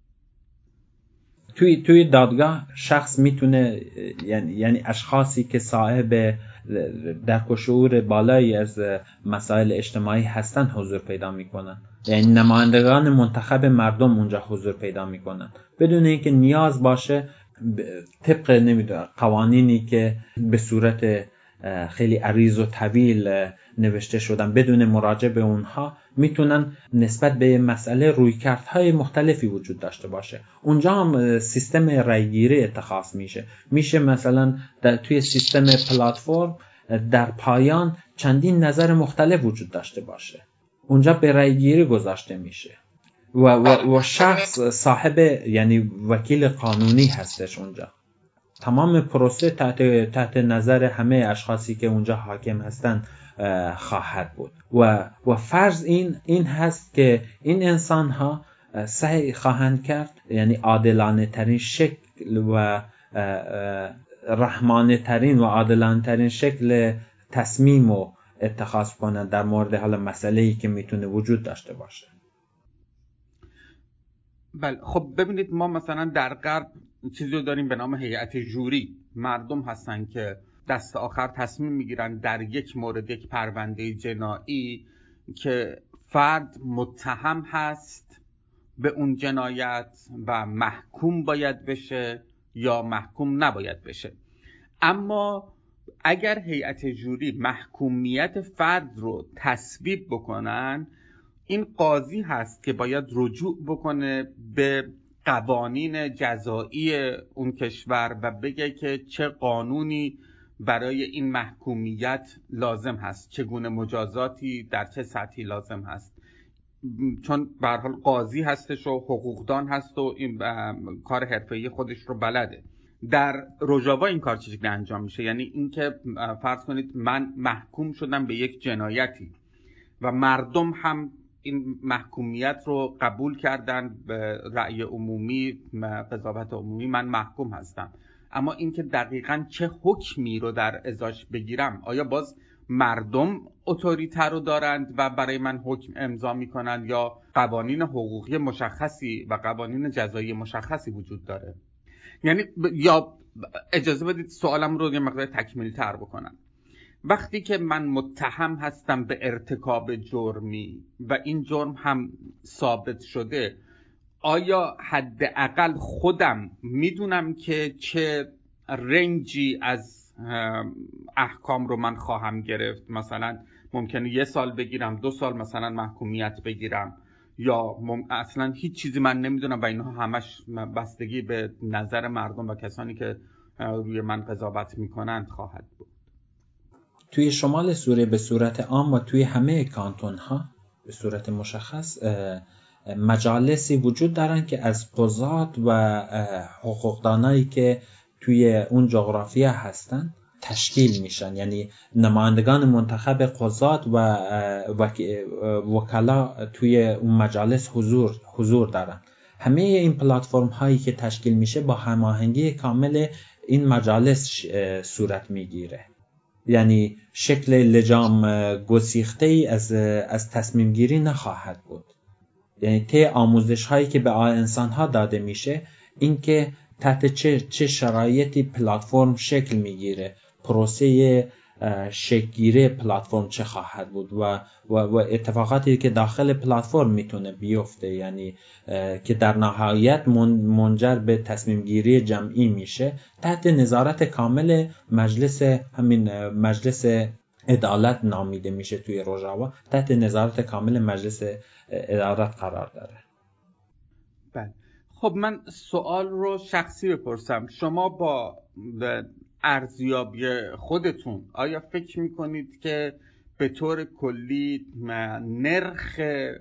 توی توی دادگاه شخص میتونه یعنی یعنی اشخاصی که صاحب درک و شعور بالایی از مسائل اجتماعی هستن حضور پیدا میکنن. یعنی نمایندگان منتخب مردم اونجا حضور پیدا میکنن بدون اینکه نیاز باشه طبق نمیدونم قوانینی که به صورت خیلی عریض و طویل نوشته شدن، بدون مراجعه به اونها میتونن نسبت به مسئله رویکردهای مختلفی وجود داشته باشه. اونجا هم سیستم رایگیری اتخاذ میشه. میشه مثلا در توی سیستم پلتفرم در پایان چندین نظر مختلف وجود داشته باشه، اونجا به رایگیری گذاشته میشه و, و, و شخص صاحب یعنی وکیل قانونی هستش. اونجا تمام پروسه تحت تحت نظر همه اشخاصی که اونجا حاکم هستن خواهد بود و و فرض این این هست که این انسان ها سعی خواهند کرد یعنی عادلانه ترین شکل و رحمانه ترین و عادلانه ترین شکل تصمیم رو اتخاذ کنند در مورد حالا مسئله‌ای که میتونه وجود داشته باشه. بله خب ببینید، ما مثلا در غرب چیزی رو داریم به نام هیئت جوری. مردم هستن که دست آخر تصمیم میگیرن در یک مورد، یک پرونده جنایی، که فرد متهم هست به اون جنایت و محکوم باید بشه یا محکوم نباید بشه. اما اگر هیئت جوری محکومیت فرد رو تصویب بکنن، این قاضی هست که باید رجوع بکنه به قوانین جزایی اون کشور و بگه که چه قانونی برای این محکومیت لازم هست، چگونه مجازاتی در چه سطحی لازم هست. چون به هر حال قاضی هستش و حقوقدان هست و این کار حرفه‌ای خودش رو بلده. در روژاوا این کار چجوری انجام میشه؟ یعنی اینکه فرض کنید من محکوم شدم به یک جنایتی و مردم هم این محکومیت رو قبول کردن، به رأی عمومی، قضاوت عمومی من محکوم هستم، اما اینکه دقیقاً چه حکمی رو در ازاش بگیرم، آیا باز مردم اتوریته رو دارند و برای من حکم امضا میکنند یا قوانین حقوقی مشخصی و قوانین جزایی مشخصی وجود داره؟ یعنی یا اجازه بدید سوالم رو یه مقدار تکمیل تر بکنم. وقتی که من متهم هستم به ارتکاب جرمی و این جرم هم ثابت شده، آیا حداقل خودم میدونم که چه رنجی از احکام رو من خواهم گرفت؟ مثلا ممکنه یه سال بگیرم، دو سال مثلا محکومیت بگیرم، یا اصلا هیچ چیزی من نمیدونم و اینها همش بستگی به نظر مردم و کسانی که روی من قضاوت میکنند خواهد بود. توی شمال سوریه به صورت عام و توی همه کانتون ها به صورت مشخص مجالسی وجود دارن که از قضات و حقوقدانایی که توی اون جغرافیا هستن تشکیل میشن. یعنی نمایندگان منتخب قضات و وکلا توی اون مجالس حضور حضور دارن. همه این پلتفرم هایی که تشکیل میشه با هماهنگی کامل این مجالس صورت میگیره. یعنی شکل لجام گسیخته ای از از تصمیم گیری نخواهد بود. یعنی طی آموزش هایی که به انسان ها داده میشه، این که تحت چه چه شرایطی پلتفرم شکل میگیره، پروسه شکلگیری پلتفرم چه خواهد بود و و, و اتفاقاتی که داخل پلتفرم میتونه بیفته، یعنی که در نهایت منجر به تصمیم گیری جمعی میشه تحت نظارت کامل مجلس، همین مجلس عدالت نامیده میشه توی روژاوا، تحت نظارت کامل مجلس عدالت قرار داره. بله. خب من سوال رو شخصی بپرسم، شما با ارزیابی خودتون آیا فکر میکنید که به طور کلی نرخ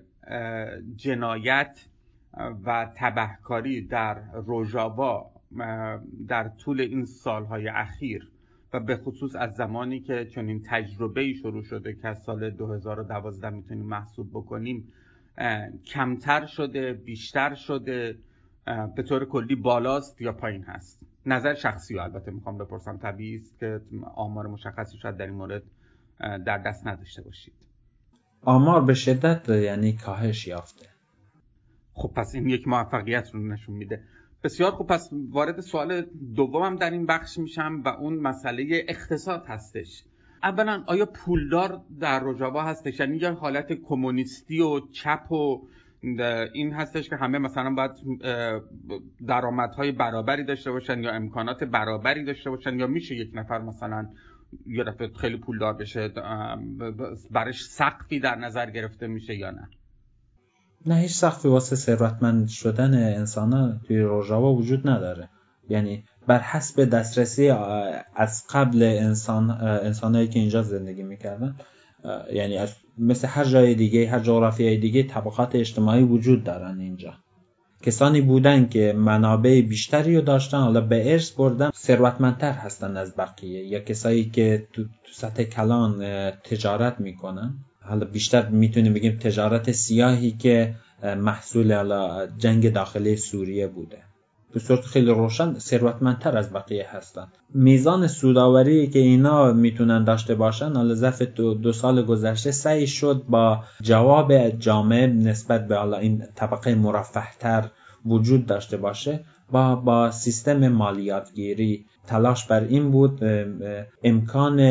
جنایت و تبهکاری در روژاوا در طول این سالهای اخیر و به خصوص از زمانی که چنین تجربه‌ای شروع شده که از سال دو هزار و دوازده میتونیم محسوب بکنیم، کمتر شده، بیشتر شده، به طور کلی بالاست یا پایین هست؟ نظر شخصی رو البته میخوام بپرسم، طبیعی است که آمار مشخصی شاید در این مورد در دست نداشته باشید. آمار به شدت یعنی کاهش یافته. خب پس این یک موفقیت رو نشون میده. بسیار خب، پس وارد سوال دومم در این بخش میشم و اون مسئله اقتصاد هستش. اولا آیا پولدار در روژاوا هستش؟ یعنی یه حالت کمونیستی و چپ و این هستش که همه مثلا باید درآمدهای برابری داشته باشن یا امکانات برابری داشته باشن، یا میشه یک نفر مثلا یه دفعه خیلی پولدار بشه، برش سقفی در نظر گرفته میشه یا نه؟ نه، هیچ سقفی واسه ثروتمند شدن انسان‌ها توی روژاوا وجود نداره. یعنی بر حسب دسترسی از قبل انسان انسانایی که اینجا زندگی میکردن، یعنی از مثل هر جای دیگه، هر جغرافیای دیگه طبقات اجتماعی وجود دارن. اینجا کسانی بودن که منابع بیشتری رو داشتن، حالا به ارث بردن، ثروتمندتر هستن از بقیه، یا کسایی که تو, تو سطح کلان تجارت میکنن، حالا بیشتر میتونیم بگیم تجارت سیاهی که محصول حالا جنگ داخلی سوریه بوده، به صورت خیلی روشن ثروتمندتر از بقیه هستن. میزان سوداوری که اینا میتونن داشته باشن، حالا ظرف دو, دو سال گذشته سعی شد با جواب جامعه نسبت به حالا این طبقه مرفه‌تر وجود داشته باشه، با با سیستم مالیاتگیری تلاش بر این بود امکان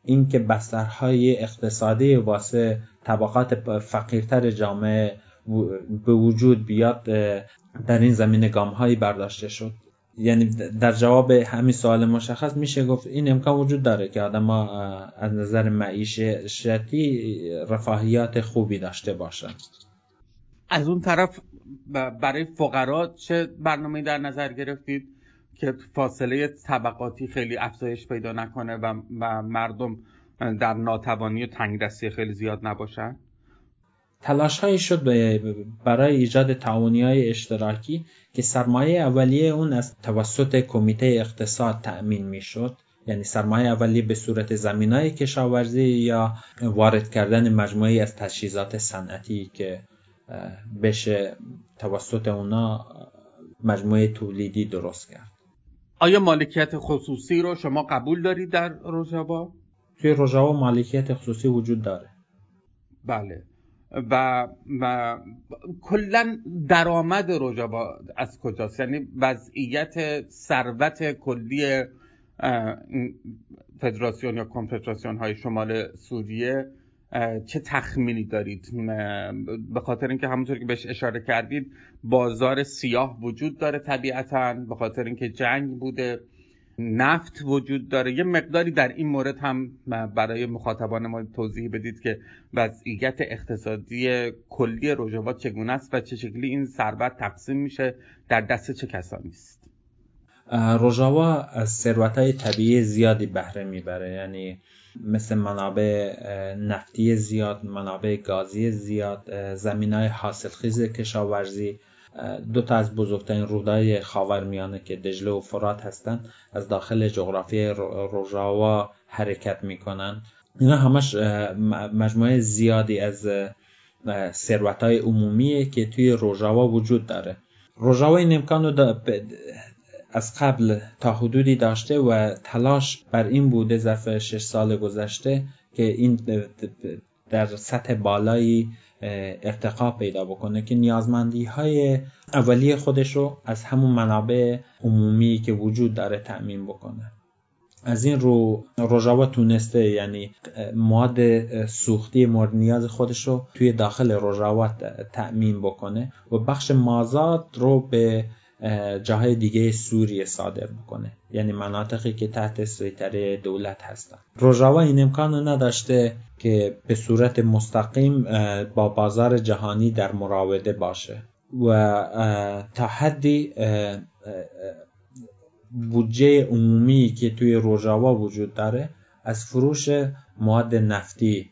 این که بسترهای اقتصادی واسه طبقات فقیرتر جامعه به وجود بیاد، در این زمینه گام‌هایی برداشته شد. یعنی در جواب همین سوال مشخص میشه گفت این امکان وجود داره که آدم‌ها از نظر معیشتی رفاهیات خوبی داشته باشن. از اون طرف برای فقرا چه برنامه‌ای در نظر گرفتید که فاصله طبقاتی خیلی افزایش پیدا نکنه و مردم در ناتوانی و تنگدستی خیلی زیاد نباشن؟ تلاش‌هایی شد برای ایجاد تعاونی‌های اشتراکی که سرمایه اولیه اون از توسط کمیته اقتصاد تأمین می‌شد، یعنی سرمایه اولیه به صورت زمینای کشاورزی یا وارد کردن مجموعه‌ای از تجهیزات صنعتی که بشه توسط اونا مجموعه تولیدی درست کرد. آیا مالکیت خصوصی رو شما قبول دارید در روژاوا؟ توی روژاوا مالکیت خصوصی وجود داره. بله. و, و کلا درآمد روژاوا از کجاست؟ یعنی وضعیت ثروت کلی فدراسیون یا کنفدراسیون های شمال سوریه چه تخمینی دارید؟ به خاطر اینکه همونطور که بهش اشاره کردید بازار سیاه وجود داره طبیعتاً، به خاطر اینکه جنگ بوده، نفت وجود داره. یه مقداری در این مورد هم برای مخاطبان ما توضیح بدید که وضعیت اقتصادی کلی روژاوا چگونه است و چه شکلی این ثروت تقسیم میشه، در دست چه کسانی است؟ روژاوا از ثروت‌های طبیعی زیادی بهره میبره، یعنی مثل منابع نفتی زیاد، منابع گازی زیاد، زمینای حاصلخیز کشاورزی. دو تا از بزرگترین رودهای خاورمیانه که دجله و فرات هستند از داخل جغرافیای روژاوا حرکت میکنن. اینا همش مجموعه زیادی از ثروت‌های عمومیه که توی روژاوا وجود داره. روژاوا این امکانو دا از قبل تا حدودی داشته و تلاش بر این بوده ظرف شش سال گذشته که این در سطح بالایی ارتقا پیدا بکنه که نیازمندی های اولیه خودش رو از همون منابع عمومی که وجود داره تأمین بکنه. از این رو روژاوا تونسته یعنی مواد سوختی مورد نیاز خودش رو توی داخل روژاوا تأمین بکنه و بخش مازاد رو به جاهای دیگه سوریه صادر بکنه، یعنی مناطقی که تحت سیطره دولت هستن. روژاوا این امکانو نداشته که به صورت مستقیم با بازار جهانی در مراوده باشه و تا حدی بودجه عمومی که توی روژاوا وجود داره از فروش مواد نفتی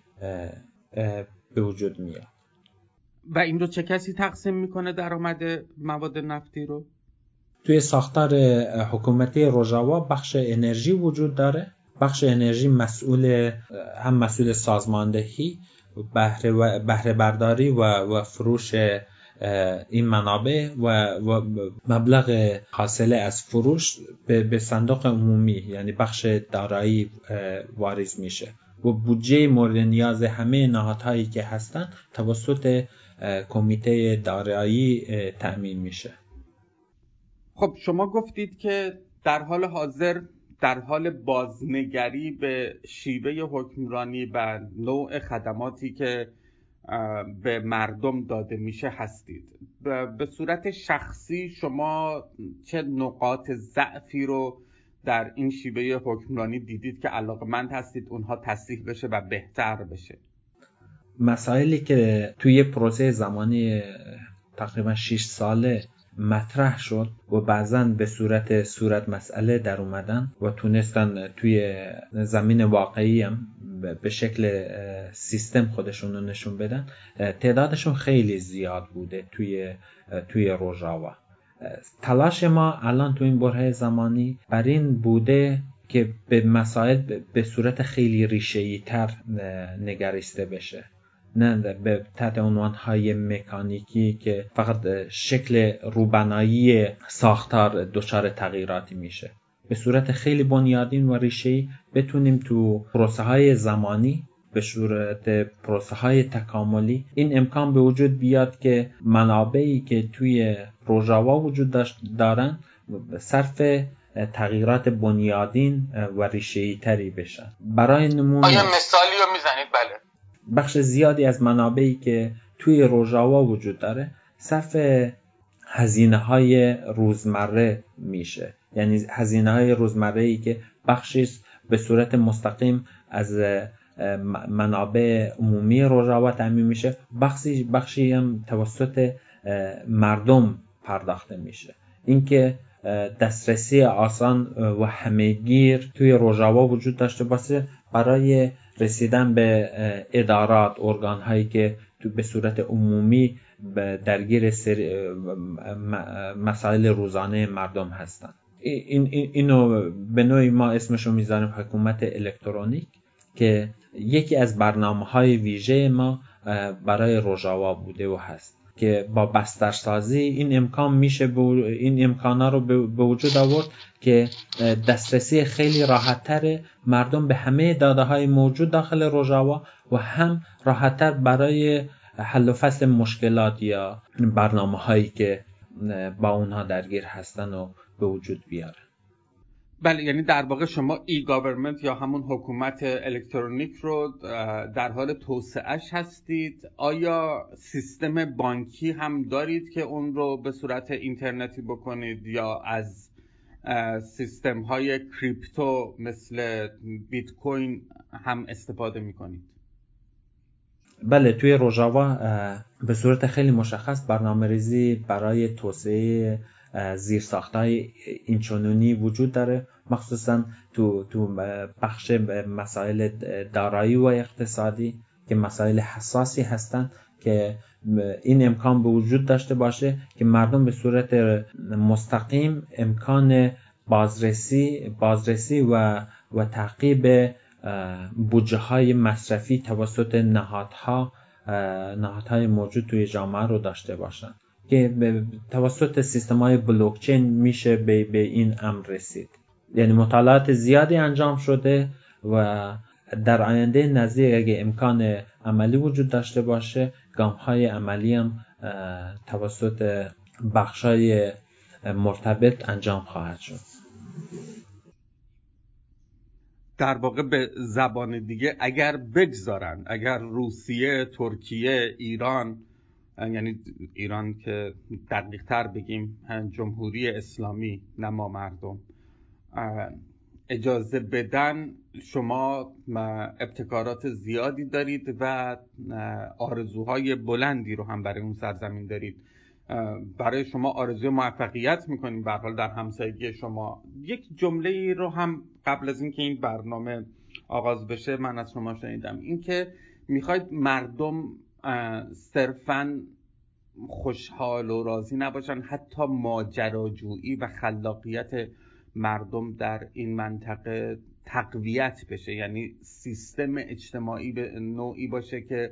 به وجود میاد. و این رو چه کسی تقسیم میکنه درآمد مواد نفتی رو؟ توی ساختار حکومتی روژاوا بخش انرژی وجود داره. بخش انرژی مسئول هم مسئول سازماندهی، بهره و بهره برداری و و فروش این منابع و, و مبلغ حاصله از فروش به, به صندوق عمومی یعنی بخش دارایی واریز میشه و بودجه مورد نیاز همه نهادهایی که هستن توسط کمیته دارایی تأمین میشه. خب شما گفتید که در حال حاضر در حال بازنگری به شیوه حکمرانی و نوع خدماتی که به مردم داده میشه هستید. به صورت شخصی شما چه نقاط ضعفی رو در این شیوه حکمرانی دیدید که علاقمند هستید اونها تصحیح بشه و بهتر بشه؟ مسائلی که توی پروسه زمانی تقریبا شش ساله مطرح شد و بعضاً به صورت صورت مسئله در اومدن و تونستن توی زمین واقعی هم به شکل سیستم خودشون رو نشون بدن، تعدادشون خیلی زیاد بوده توی توی روژاوا. تلاش ما الان توی این برهه زمانی بر این بوده که به مسائل به صورت خیلی ریشه‌ای تر نگریسته بشه، نه به تحت عنوان‌های مکانیکی که فقط شکل روبنایی ساختار دچار تغییراتی میشه. به صورت خیلی بنیادین و ریشه‌ای بتونیم تو پروسه‌های زمانی به صورت پروسه‌های تکاملی این امکان به وجود بیاد که منابعی که توی روژاوا وجود دارن صرف تغییرات بنیادین و ریشه‌ای تری بشن. برای نمونه آیا مثالی رو میزنید؟ بله. بخش زیادی از منابعی که توی روژاوا وجود داره صرف هزینه های روزمره میشه، یعنی هزینه های روزمره‌ای که بخشی به صورت مستقیم از منابع عمومی روژاوا تامین میشه، بخشی بخشی هم توسط مردم پرداخته میشه. اینکه دسترسی آسان و همه‌گیر توی روژاوا وجود داشته باشه برای رسیدن به ادارات، ارگان هایی که تو به صورت عمومی درگیر مسائل روزانه مردم هستن. این اینو به نوعی ما اسمشو میذاریم حکومت الکترونیک، که یکی از برنامه‌های ویژه ما برای روژاوا بوده و هست که با بسترسازی این امکان میشه این امکانا رو به وجود آورد که دسترسی خیلی راحت‌تر مردم به همه داده‌های موجود داخل روژاوا و هم راحت‌تر برای حل و فصل مشکلات یا برنامه‌هایی که با اونها درگیر هستن و به وجود بیاره. بله، یعنی در واقع شما ای گاورمنت یا همون حکومت الکترونیک رو در حال توسعهش هستید. آیا سیستم بانکی هم دارید که اون رو به صورت اینترنتی بکنید یا از سیستم های کریپتو مثل بیت کوین هم استفاده میکنید؟ بله، توی روژاوا به صورت خیلی مشخص برنامه‌ریزی برای توسعه زیرساخت‌های اینچنینی وجود داره، مخصوصا تو تو بخش مسائل دارایی و اقتصادی که مسائل حساسی هستند، که این امکان به وجود داشته باشه که مردم به صورت مستقیم امکان بازرسی بازرسی و و تعقیب بودجه های مصرفی توسط نهادها نهادهای موجود توی جامعه رو داشته باشن، که توسط سیستم های بلوکچین میشه به, به این امر رسید. یعنی مطالعات زیادی انجام شده و در آینده نزدیک اگه امکان عملی وجود داشته باشه، گام های عملی هم توسط بخش های مرتبط انجام خواهد شد. در واقع به زبان دیگه اگر بگذارن، اگر روسیه، ترکیه، ایران، یعنی ایران که دقیق تر بگیم جمهوری اسلامی نه ما مردم، اجازه بدن، شما ابتکارات زیادی دارید و آرزوهای بلندی رو هم برای اون سرزمین دارید. برای شما آرزوی موفقیت میکنیم به هر حال در همسایگی شما. یک جمله رو هم قبل از اینکه این برنامه آغاز بشه من از شما شنیدم، این که میخواید مردم صرفاً خوشحال و راضی نباشن، حتی ماجراجویی و خلاقیت مردم در این منطقه تقویت بشه، یعنی سیستم اجتماعی به نوعی باشه که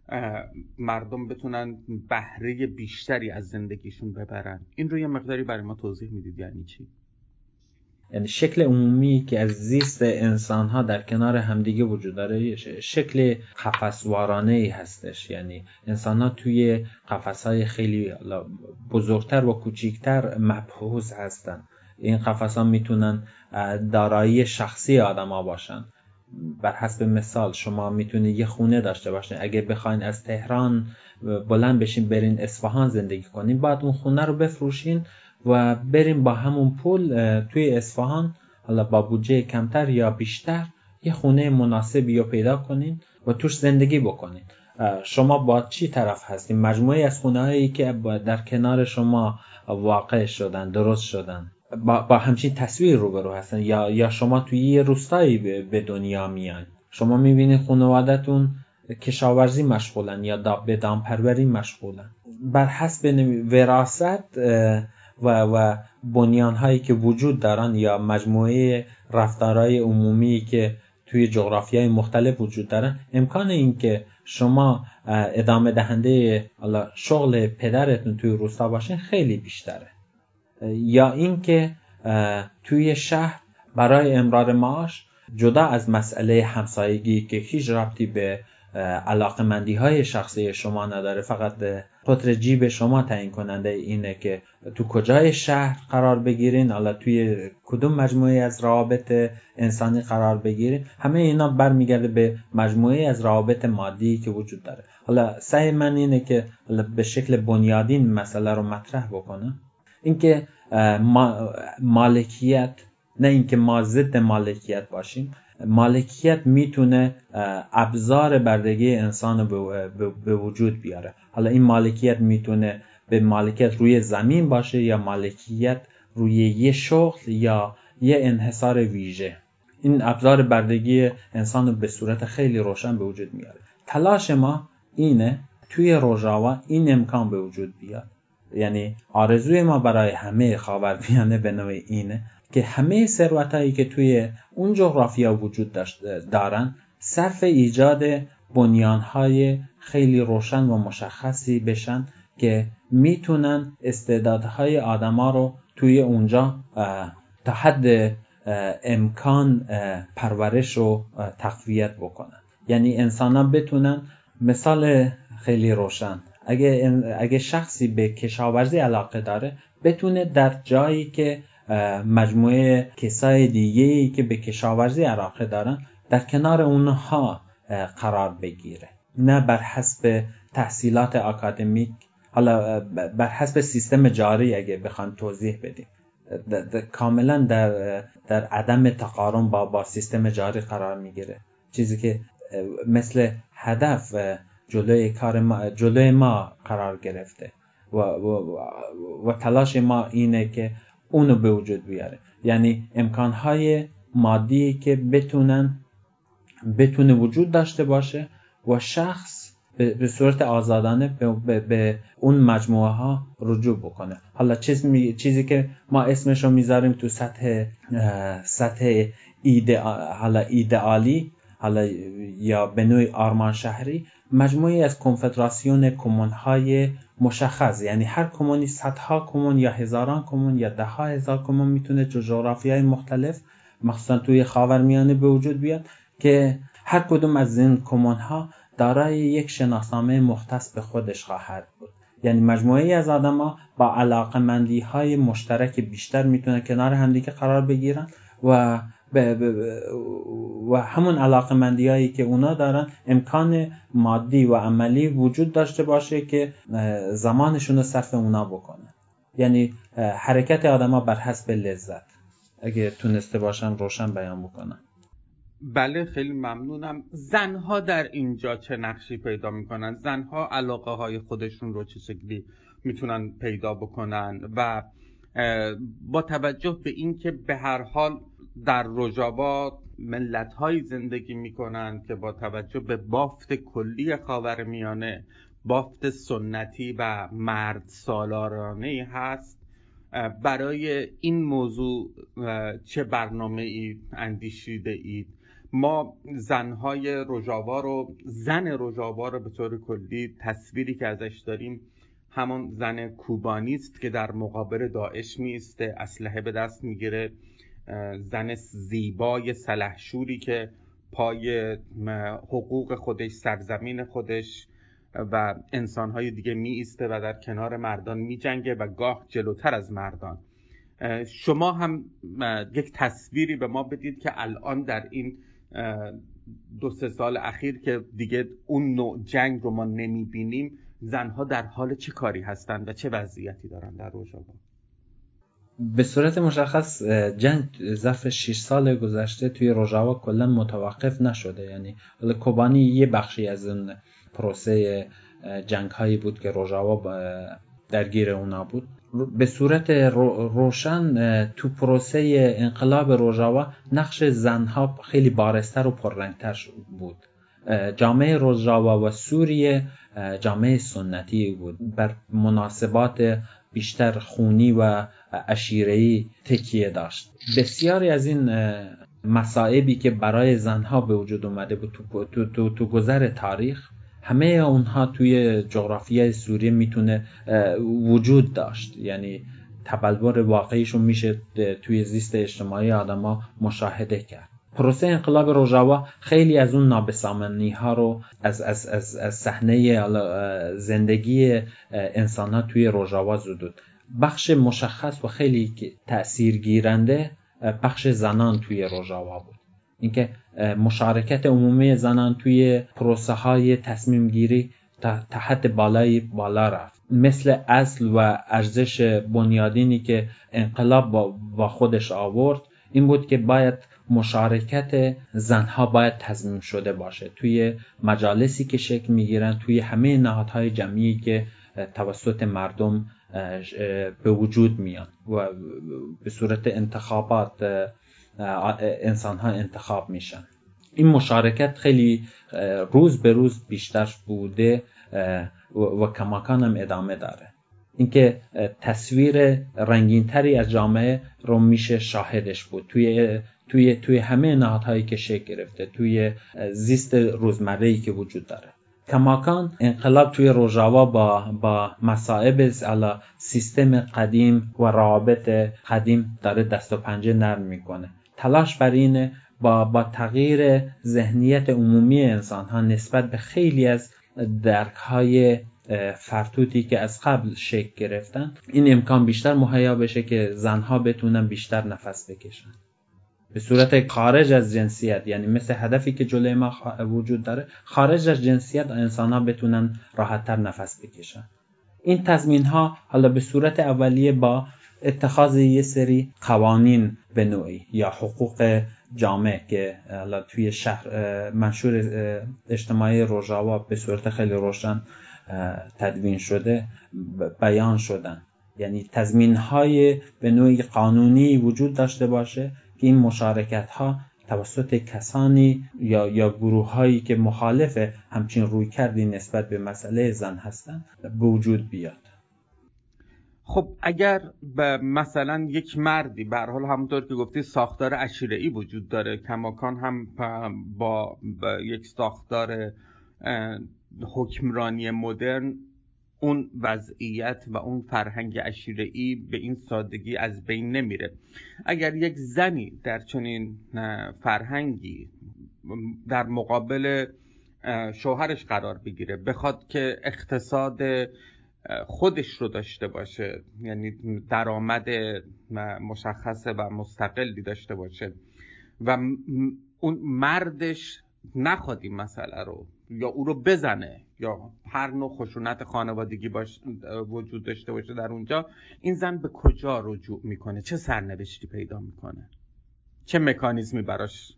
مردم بتونن بهره بیشتری از زندگیشون ببرن. این رو یه مقداری برای ما توضیح میدید یعنی چی؟ یعنی شکل عمومی که از زیست انسان‌ها در کنار همدیگه وجود داره شکل قفس‌وارانه‌ای هستش، یعنی انسان‌ها توی قفس‌های خیلی بزرگتر و کوچیکتر مبحوث هستن. این قفس‌ها میتونن دارایی شخصی آدم‌ها باشن. بر حسب مثال شما میتونید یه خونه داشته باشین، اگه بخواین از تهران بلند بشین برین اصفهان زندگی کنین، باید اون خونه رو بفروشین و بریم با همون پول توی اصفهان، حالا با بودجه کمتر یا بیشتر، یه خونه مناسبی رو پیدا کنین و توش زندگی بکنین. شما با چی طرف هستین؟ مجموعه از خونه‌هایی که در کنار شما واقع شدن، درست شدن، با, با همچین تصویر روبرو هستن، یا یا شما توی یه روستایی به, به دنیا میان، شما میبینید خانواده‌تون کشاورزی مشغولن یا به دامپروری مشغولن. بر حسب وراثت و و بنیان‌هایی که وجود دارن یا مجموعه رفتارهای عمومی که توی جغرافیای مختلف وجود دارن، امکان این که شما ادامه دهنده شغل پدرتون توی روستا باشین خیلی بیشتره. یا این که توی شهر برای امرار معاش، جدا از مسئله همسایگی که هیچ ربطی به علاقمندی های شخصی شما نداره، فقط قطر جیب شما تعیین کننده اینه که تو کجای شهر قرار بگیرین، حالا توی کدوم مجموعه از روابط انسانی قرار بگیرین. همه اینا برمیگرده به مجموعه از روابط مادی که وجود داره. حالا سعی من اینه که به شکل بنیادین مسئله رو مطرح بکنم، اینکه ما مالکیت، نه اینکه ما ضد مالکیت باشیم، مالکیت میتونه ابزار بردگی انسان رو به وجود بیاره. حالا این مالکیت میتونه به مالکیت روی زمین باشه یا مالکیت روی یه شغل یا یه انحصار ویژه. این ابزار بردگی انسان رو به صورت خیلی روشن به وجود میاره. تلاش ما اینه توی روژاوا این امکان به وجود بیاد. یعنی آرزوی ما برای همه خاورمیانه به نوعی اینه که همه ثروتایی که توی اون جغرافیا وجود دارن صرف ایجاد بنیانهای خیلی روشن و مشخصی بشن که میتونن استعدادهای آدما رو توی اونجا تا حد امکان پرورش و تقویت بکنن. یعنی انسان‌ها بتونن، مثال خیلی روشن، اگه اگه شخصی به کشاورزی علاقه داره، بتونه در جایی که مجموعه کسای دیگه‌ای که به کشاورزی علاقه دارن در کنار اونها قرار بگیره، نه بر حسب تحصیلات آکادمیک، حالا بر حسب سیستم جاری اگه بخوام توضیح بدیم، کاملا در در عدم تقارن با با سیستم جاری قرار میگیره، چیزی که مثل هدف جلوی کار ما جلوی ما قرار گرفته و و, و تلاش ما اینه که اونو به وجود بیاره. یعنی امکانهای مادی که بتونن بتونه وجود داشته باشه و شخص به, به صورت آزادانه به, به, به اون مجموعه ها رجوع بکنه. حالا چیز می، چیزی که ما اسمش رو میذاریم تو سطح سطح ایده، حالا ایدئالی، حالا یا به نوعی آرمان شهری، مجموعی از کنفدراسیون کمون‌های مشخص، یعنی هر کمونی صدها کمون یا هزاران کمون یا ده ها هزار کمون میتونه تو جغرافیای مختلف مخصوصا توی خاورمیانه به وجود بیاد که هر کدوم از این کمون‌ها دارای یک شناسنامه مختص به خودش خواهد بود. یعنی مجموعه‌ای از آدم‌ها با علاقه‌مندی‌های مشترک بیشتر میتونن کنار همدیگه قرار بگیرن و به به و همون علاقه‌مندی‌هایی که اونا دارن امکان مادی و عملی وجود داشته باشه که زمانشون رو صرف اونا بکنن. یعنی حرکت آدم‌ها بر حسب لذت، اگه تونسته باشم روشن بیان بکنم. بله، خیلی ممنونم. زنها در اینجا چه نقشی پیدا میکنن؟ زنها علاقه های خودشون رو چه شکلی میتونن پیدا بکنن؟ و با توجه به این که به هر حال در روژاوا ملت‌هایی زندگی میکنن که با توجه به بافت کلی خاورمیانه بافت سنتی و مرد سالارانه‌ای هست، برای این موضوع چه برنامه‌ای اندیشیده اید؟ ما زنهای روژاوا رو، زن روژاوا رو به طور کلی تصویری که ازش داریم همون زن کوبانیست که در مقابل داعش میسته، اسلحه به دست میگیره، زن زیبای سلحشوری که پای حقوق خودش، سرزمین خودش و انسانهای دیگه می ایسته و در کنار مردان می جنگه و گاه جلوتر از مردان. شما هم یک تصویری به ما بدید که الان در این دو سه سال اخیر که دیگه اون نوع جنگ رو ما نمی بینیم، زنها در حال چه کاری هستند و چه وضعیتی دارن در روژاوا؟ به صورت مشخص جنگ ظرف شش سال گذشته توی روژاوا کلا متوقف نشده. یعنی کوبانی یه بخشی از اون پروسه جنگ هایی بود که روژاوا درگیر اونا بود. به صورت روشن تو پروسه انقلاب روژاوا نقش زنها خیلی بارزتر و پررنگتر بود. جامعه روژاوا و سوریه جامعه سنتی بود، بر مناسبات بیشتر خونی و عشیره‌ای تکیه داشت. بسیاری از این مصائبی که برای زنها به وجود اومده بود تو, تو, تو, تو گذر تاریخ، همه اونها توی جغرافیای سوریه میتونه وجود داشت. یعنی تبلور واقعیشون میشه توی زیست اجتماعی آدما مشاهده کرد. پروسه انقلاب روژاوا خیلی از اون نابسامانی ها رو از از از از صحنه زندگی انسان ها توی روژاوا زدود. بخش مشخص و خیلی تأثیرگیرنده بخش زنان توی روژاوا بود. اینکه مشارکت عمومی زنان توی پروسه های تصمیم گیری تا حد بالایی بالا رفت. مثل اصل و ارزش بنیادینی که انقلاب با خودش آورد این بود که باید مشارکت زنها باید تضمین شده باشه توی مجالسی که شکل میگیرن، توی همه نهادهای جمعی که توسط مردم به وجود میان و به صورت انتخابات انسانها انتخاب میشن. این مشارکت خیلی روز به روز بیشتر بوده و کماکان هم ادامه داره. اینکه تصویر رنگینتری از جامعه رو میشه شاهدش بود توی توی توی همه نهادهایی که شکل گرفته، توی زیست روزمره‌ای که وجود داره. کماکان انقلاب توی روژاوا با با مصائب علا سیستم قدیم و روابط قدیم داره دست و پنجه نرم میکنه. تلاش بر اینه با با تغییر ذهنیت عمومی انسان‌ها نسبت به خیلی از درک‌های فرتوتی که از قبل شکل گرفتن، این امکان بیشتر مهیا بشه که زنها بتونن بیشتر نفس بکشن به صورت خارج از جنسیت. یعنی مثل هدفی که جلوی ما وجود داره، خارج از جنسیت انسان‌ها بتونن راحت‌تر نفس بکشن. این تضمین‌ها حالا به صورت اولیه با اتخاذ یه سری قوانین به نوعی یا حقوق جامعه که حالا توی شهر منشور اجتماعی روژاوا به صورت خیلی روشن تدوین شده بیان شدن. یعنی تضمین‌های به نوعی قانونی وجود داشته باشه که این مشارکت‌ها توسط کسانی یا یا گروه‌هایی که مخالف همچین رویکردی نسبت به مسئله زن هستن به وجود بیاد. خب اگر مثلا یک مردی به هر حال همونطور که گفتی ساختار عشیره‌ای وجود داره، کماکان هم با, با یک ساختار حکمرانی مدرن اون وضعیت و اون فرهنگ عشیره‌ای به این سادگی از بین نمیره. اگر یک زنی در چنین فرهنگی در مقابل شوهرش قرار بگیره، بخواد که اقتصاد خودش رو داشته باشه، یعنی درآمد مشخص و مستقلی داشته باشه و اون مردش نخواد این مسئله رو یا او رو بزنه یا هر نوع خشونت خانوادگی باش وجود داشته باشه در اونجا، این زن به کجا رجوع میکنه؟ چه سرنوشتی پیدا میکنه؟ چه مکانیزمی براش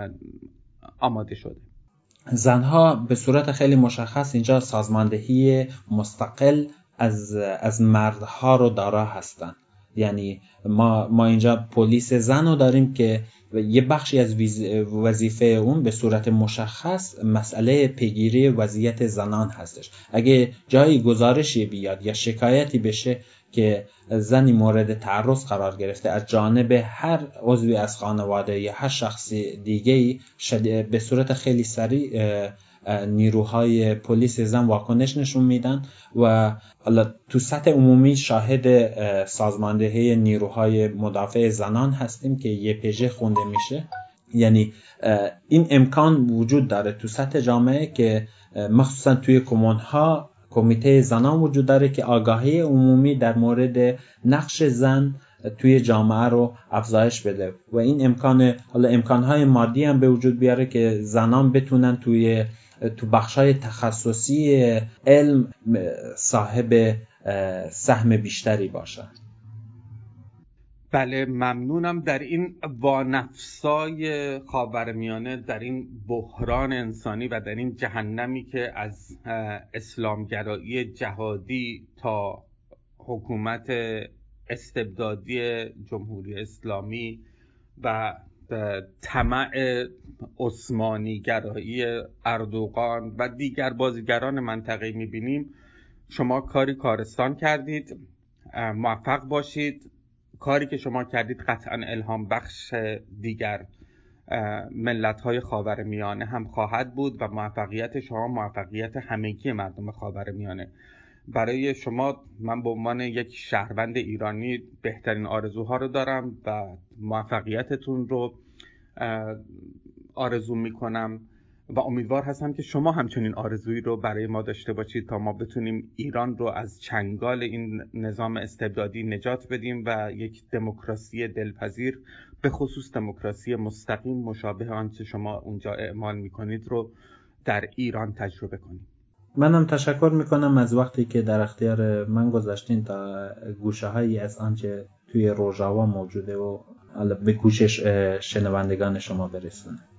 آماده شده؟ زنها به صورت خیلی مشخص اینجا سازماندهی مستقل از از مردها رو دارا هستن. یعنی ما ما اینجا پلیس زن رو داریم که یه بخشی از وظیفه اون به صورت مشخص مسئله پیگیری وضعیت زنان هستش. اگه جایی گزارشی بیاد یا شکایتی بشه که زنی مورد تعرض قرار گرفته از جانب هر عضوی از خانواده یا هر شخص دیگه‌ای، به صورت خیلی سریع نیروهای پلیس زن واکنش نشون میدن و حالا تو سطح عمومی شاهد سازماندهی نیروهای مدافع زنان هستیم که یه پیجه خونده میشه. یعنی این امکان وجود داره تو سطح جامعه که مخصوصا توی کمون‌ها کمیته زنان وجود داره که آگاهی عمومی در مورد نقش زن توی جامعه رو افزایش بده و این امکان حالا امکانهای مادی هم به وجود بیاره که زنان بتونن توی تو بخشای تخصصی علم صاحب سهم بیشتری باشن. بله ممنونم. در این وانفسای خاورمیانه، در این بحران انسانی و در این جهنمی که از اسلامگرایی جهادی تا حکومت استبدادی جمهوری اسلامی و طمع عثمانی گرایی اردوغان و دیگر بازیگران منطقه‌ای می‌بینیم، شما کاری کارستان کردید، موفق باشید. کاری که شما کردید قطعاً الهام بخش دیگر ملت‌های خاورمیانه هم خواهد بود و موفقیت شما موفقیت همگی مردم خاورمیانه. برای شما من به عنوان یک شهروند ایرانی بهترین آرزوها رو دارم و موفقیتتون رو آرزو میکنم و امیدوار هستم که شما همچنین آرزویی رو برای ما داشته باشید تا ما بتونیم ایران رو از چنگال این نظام استبدادی نجات بدیم و یک دموکراسی دلپذیر، به خصوص دموکراسی مستقیم مشابه آنچه شما اونجا اعمال میکنید رو در ایران تجربه کنیم. منم تشکر میکنم از وقتی که در اختیار من گذاشتین تا گوشه هایی از آنچه توی روژاوا موجوده و به گوش شنوندگان شما برسونه.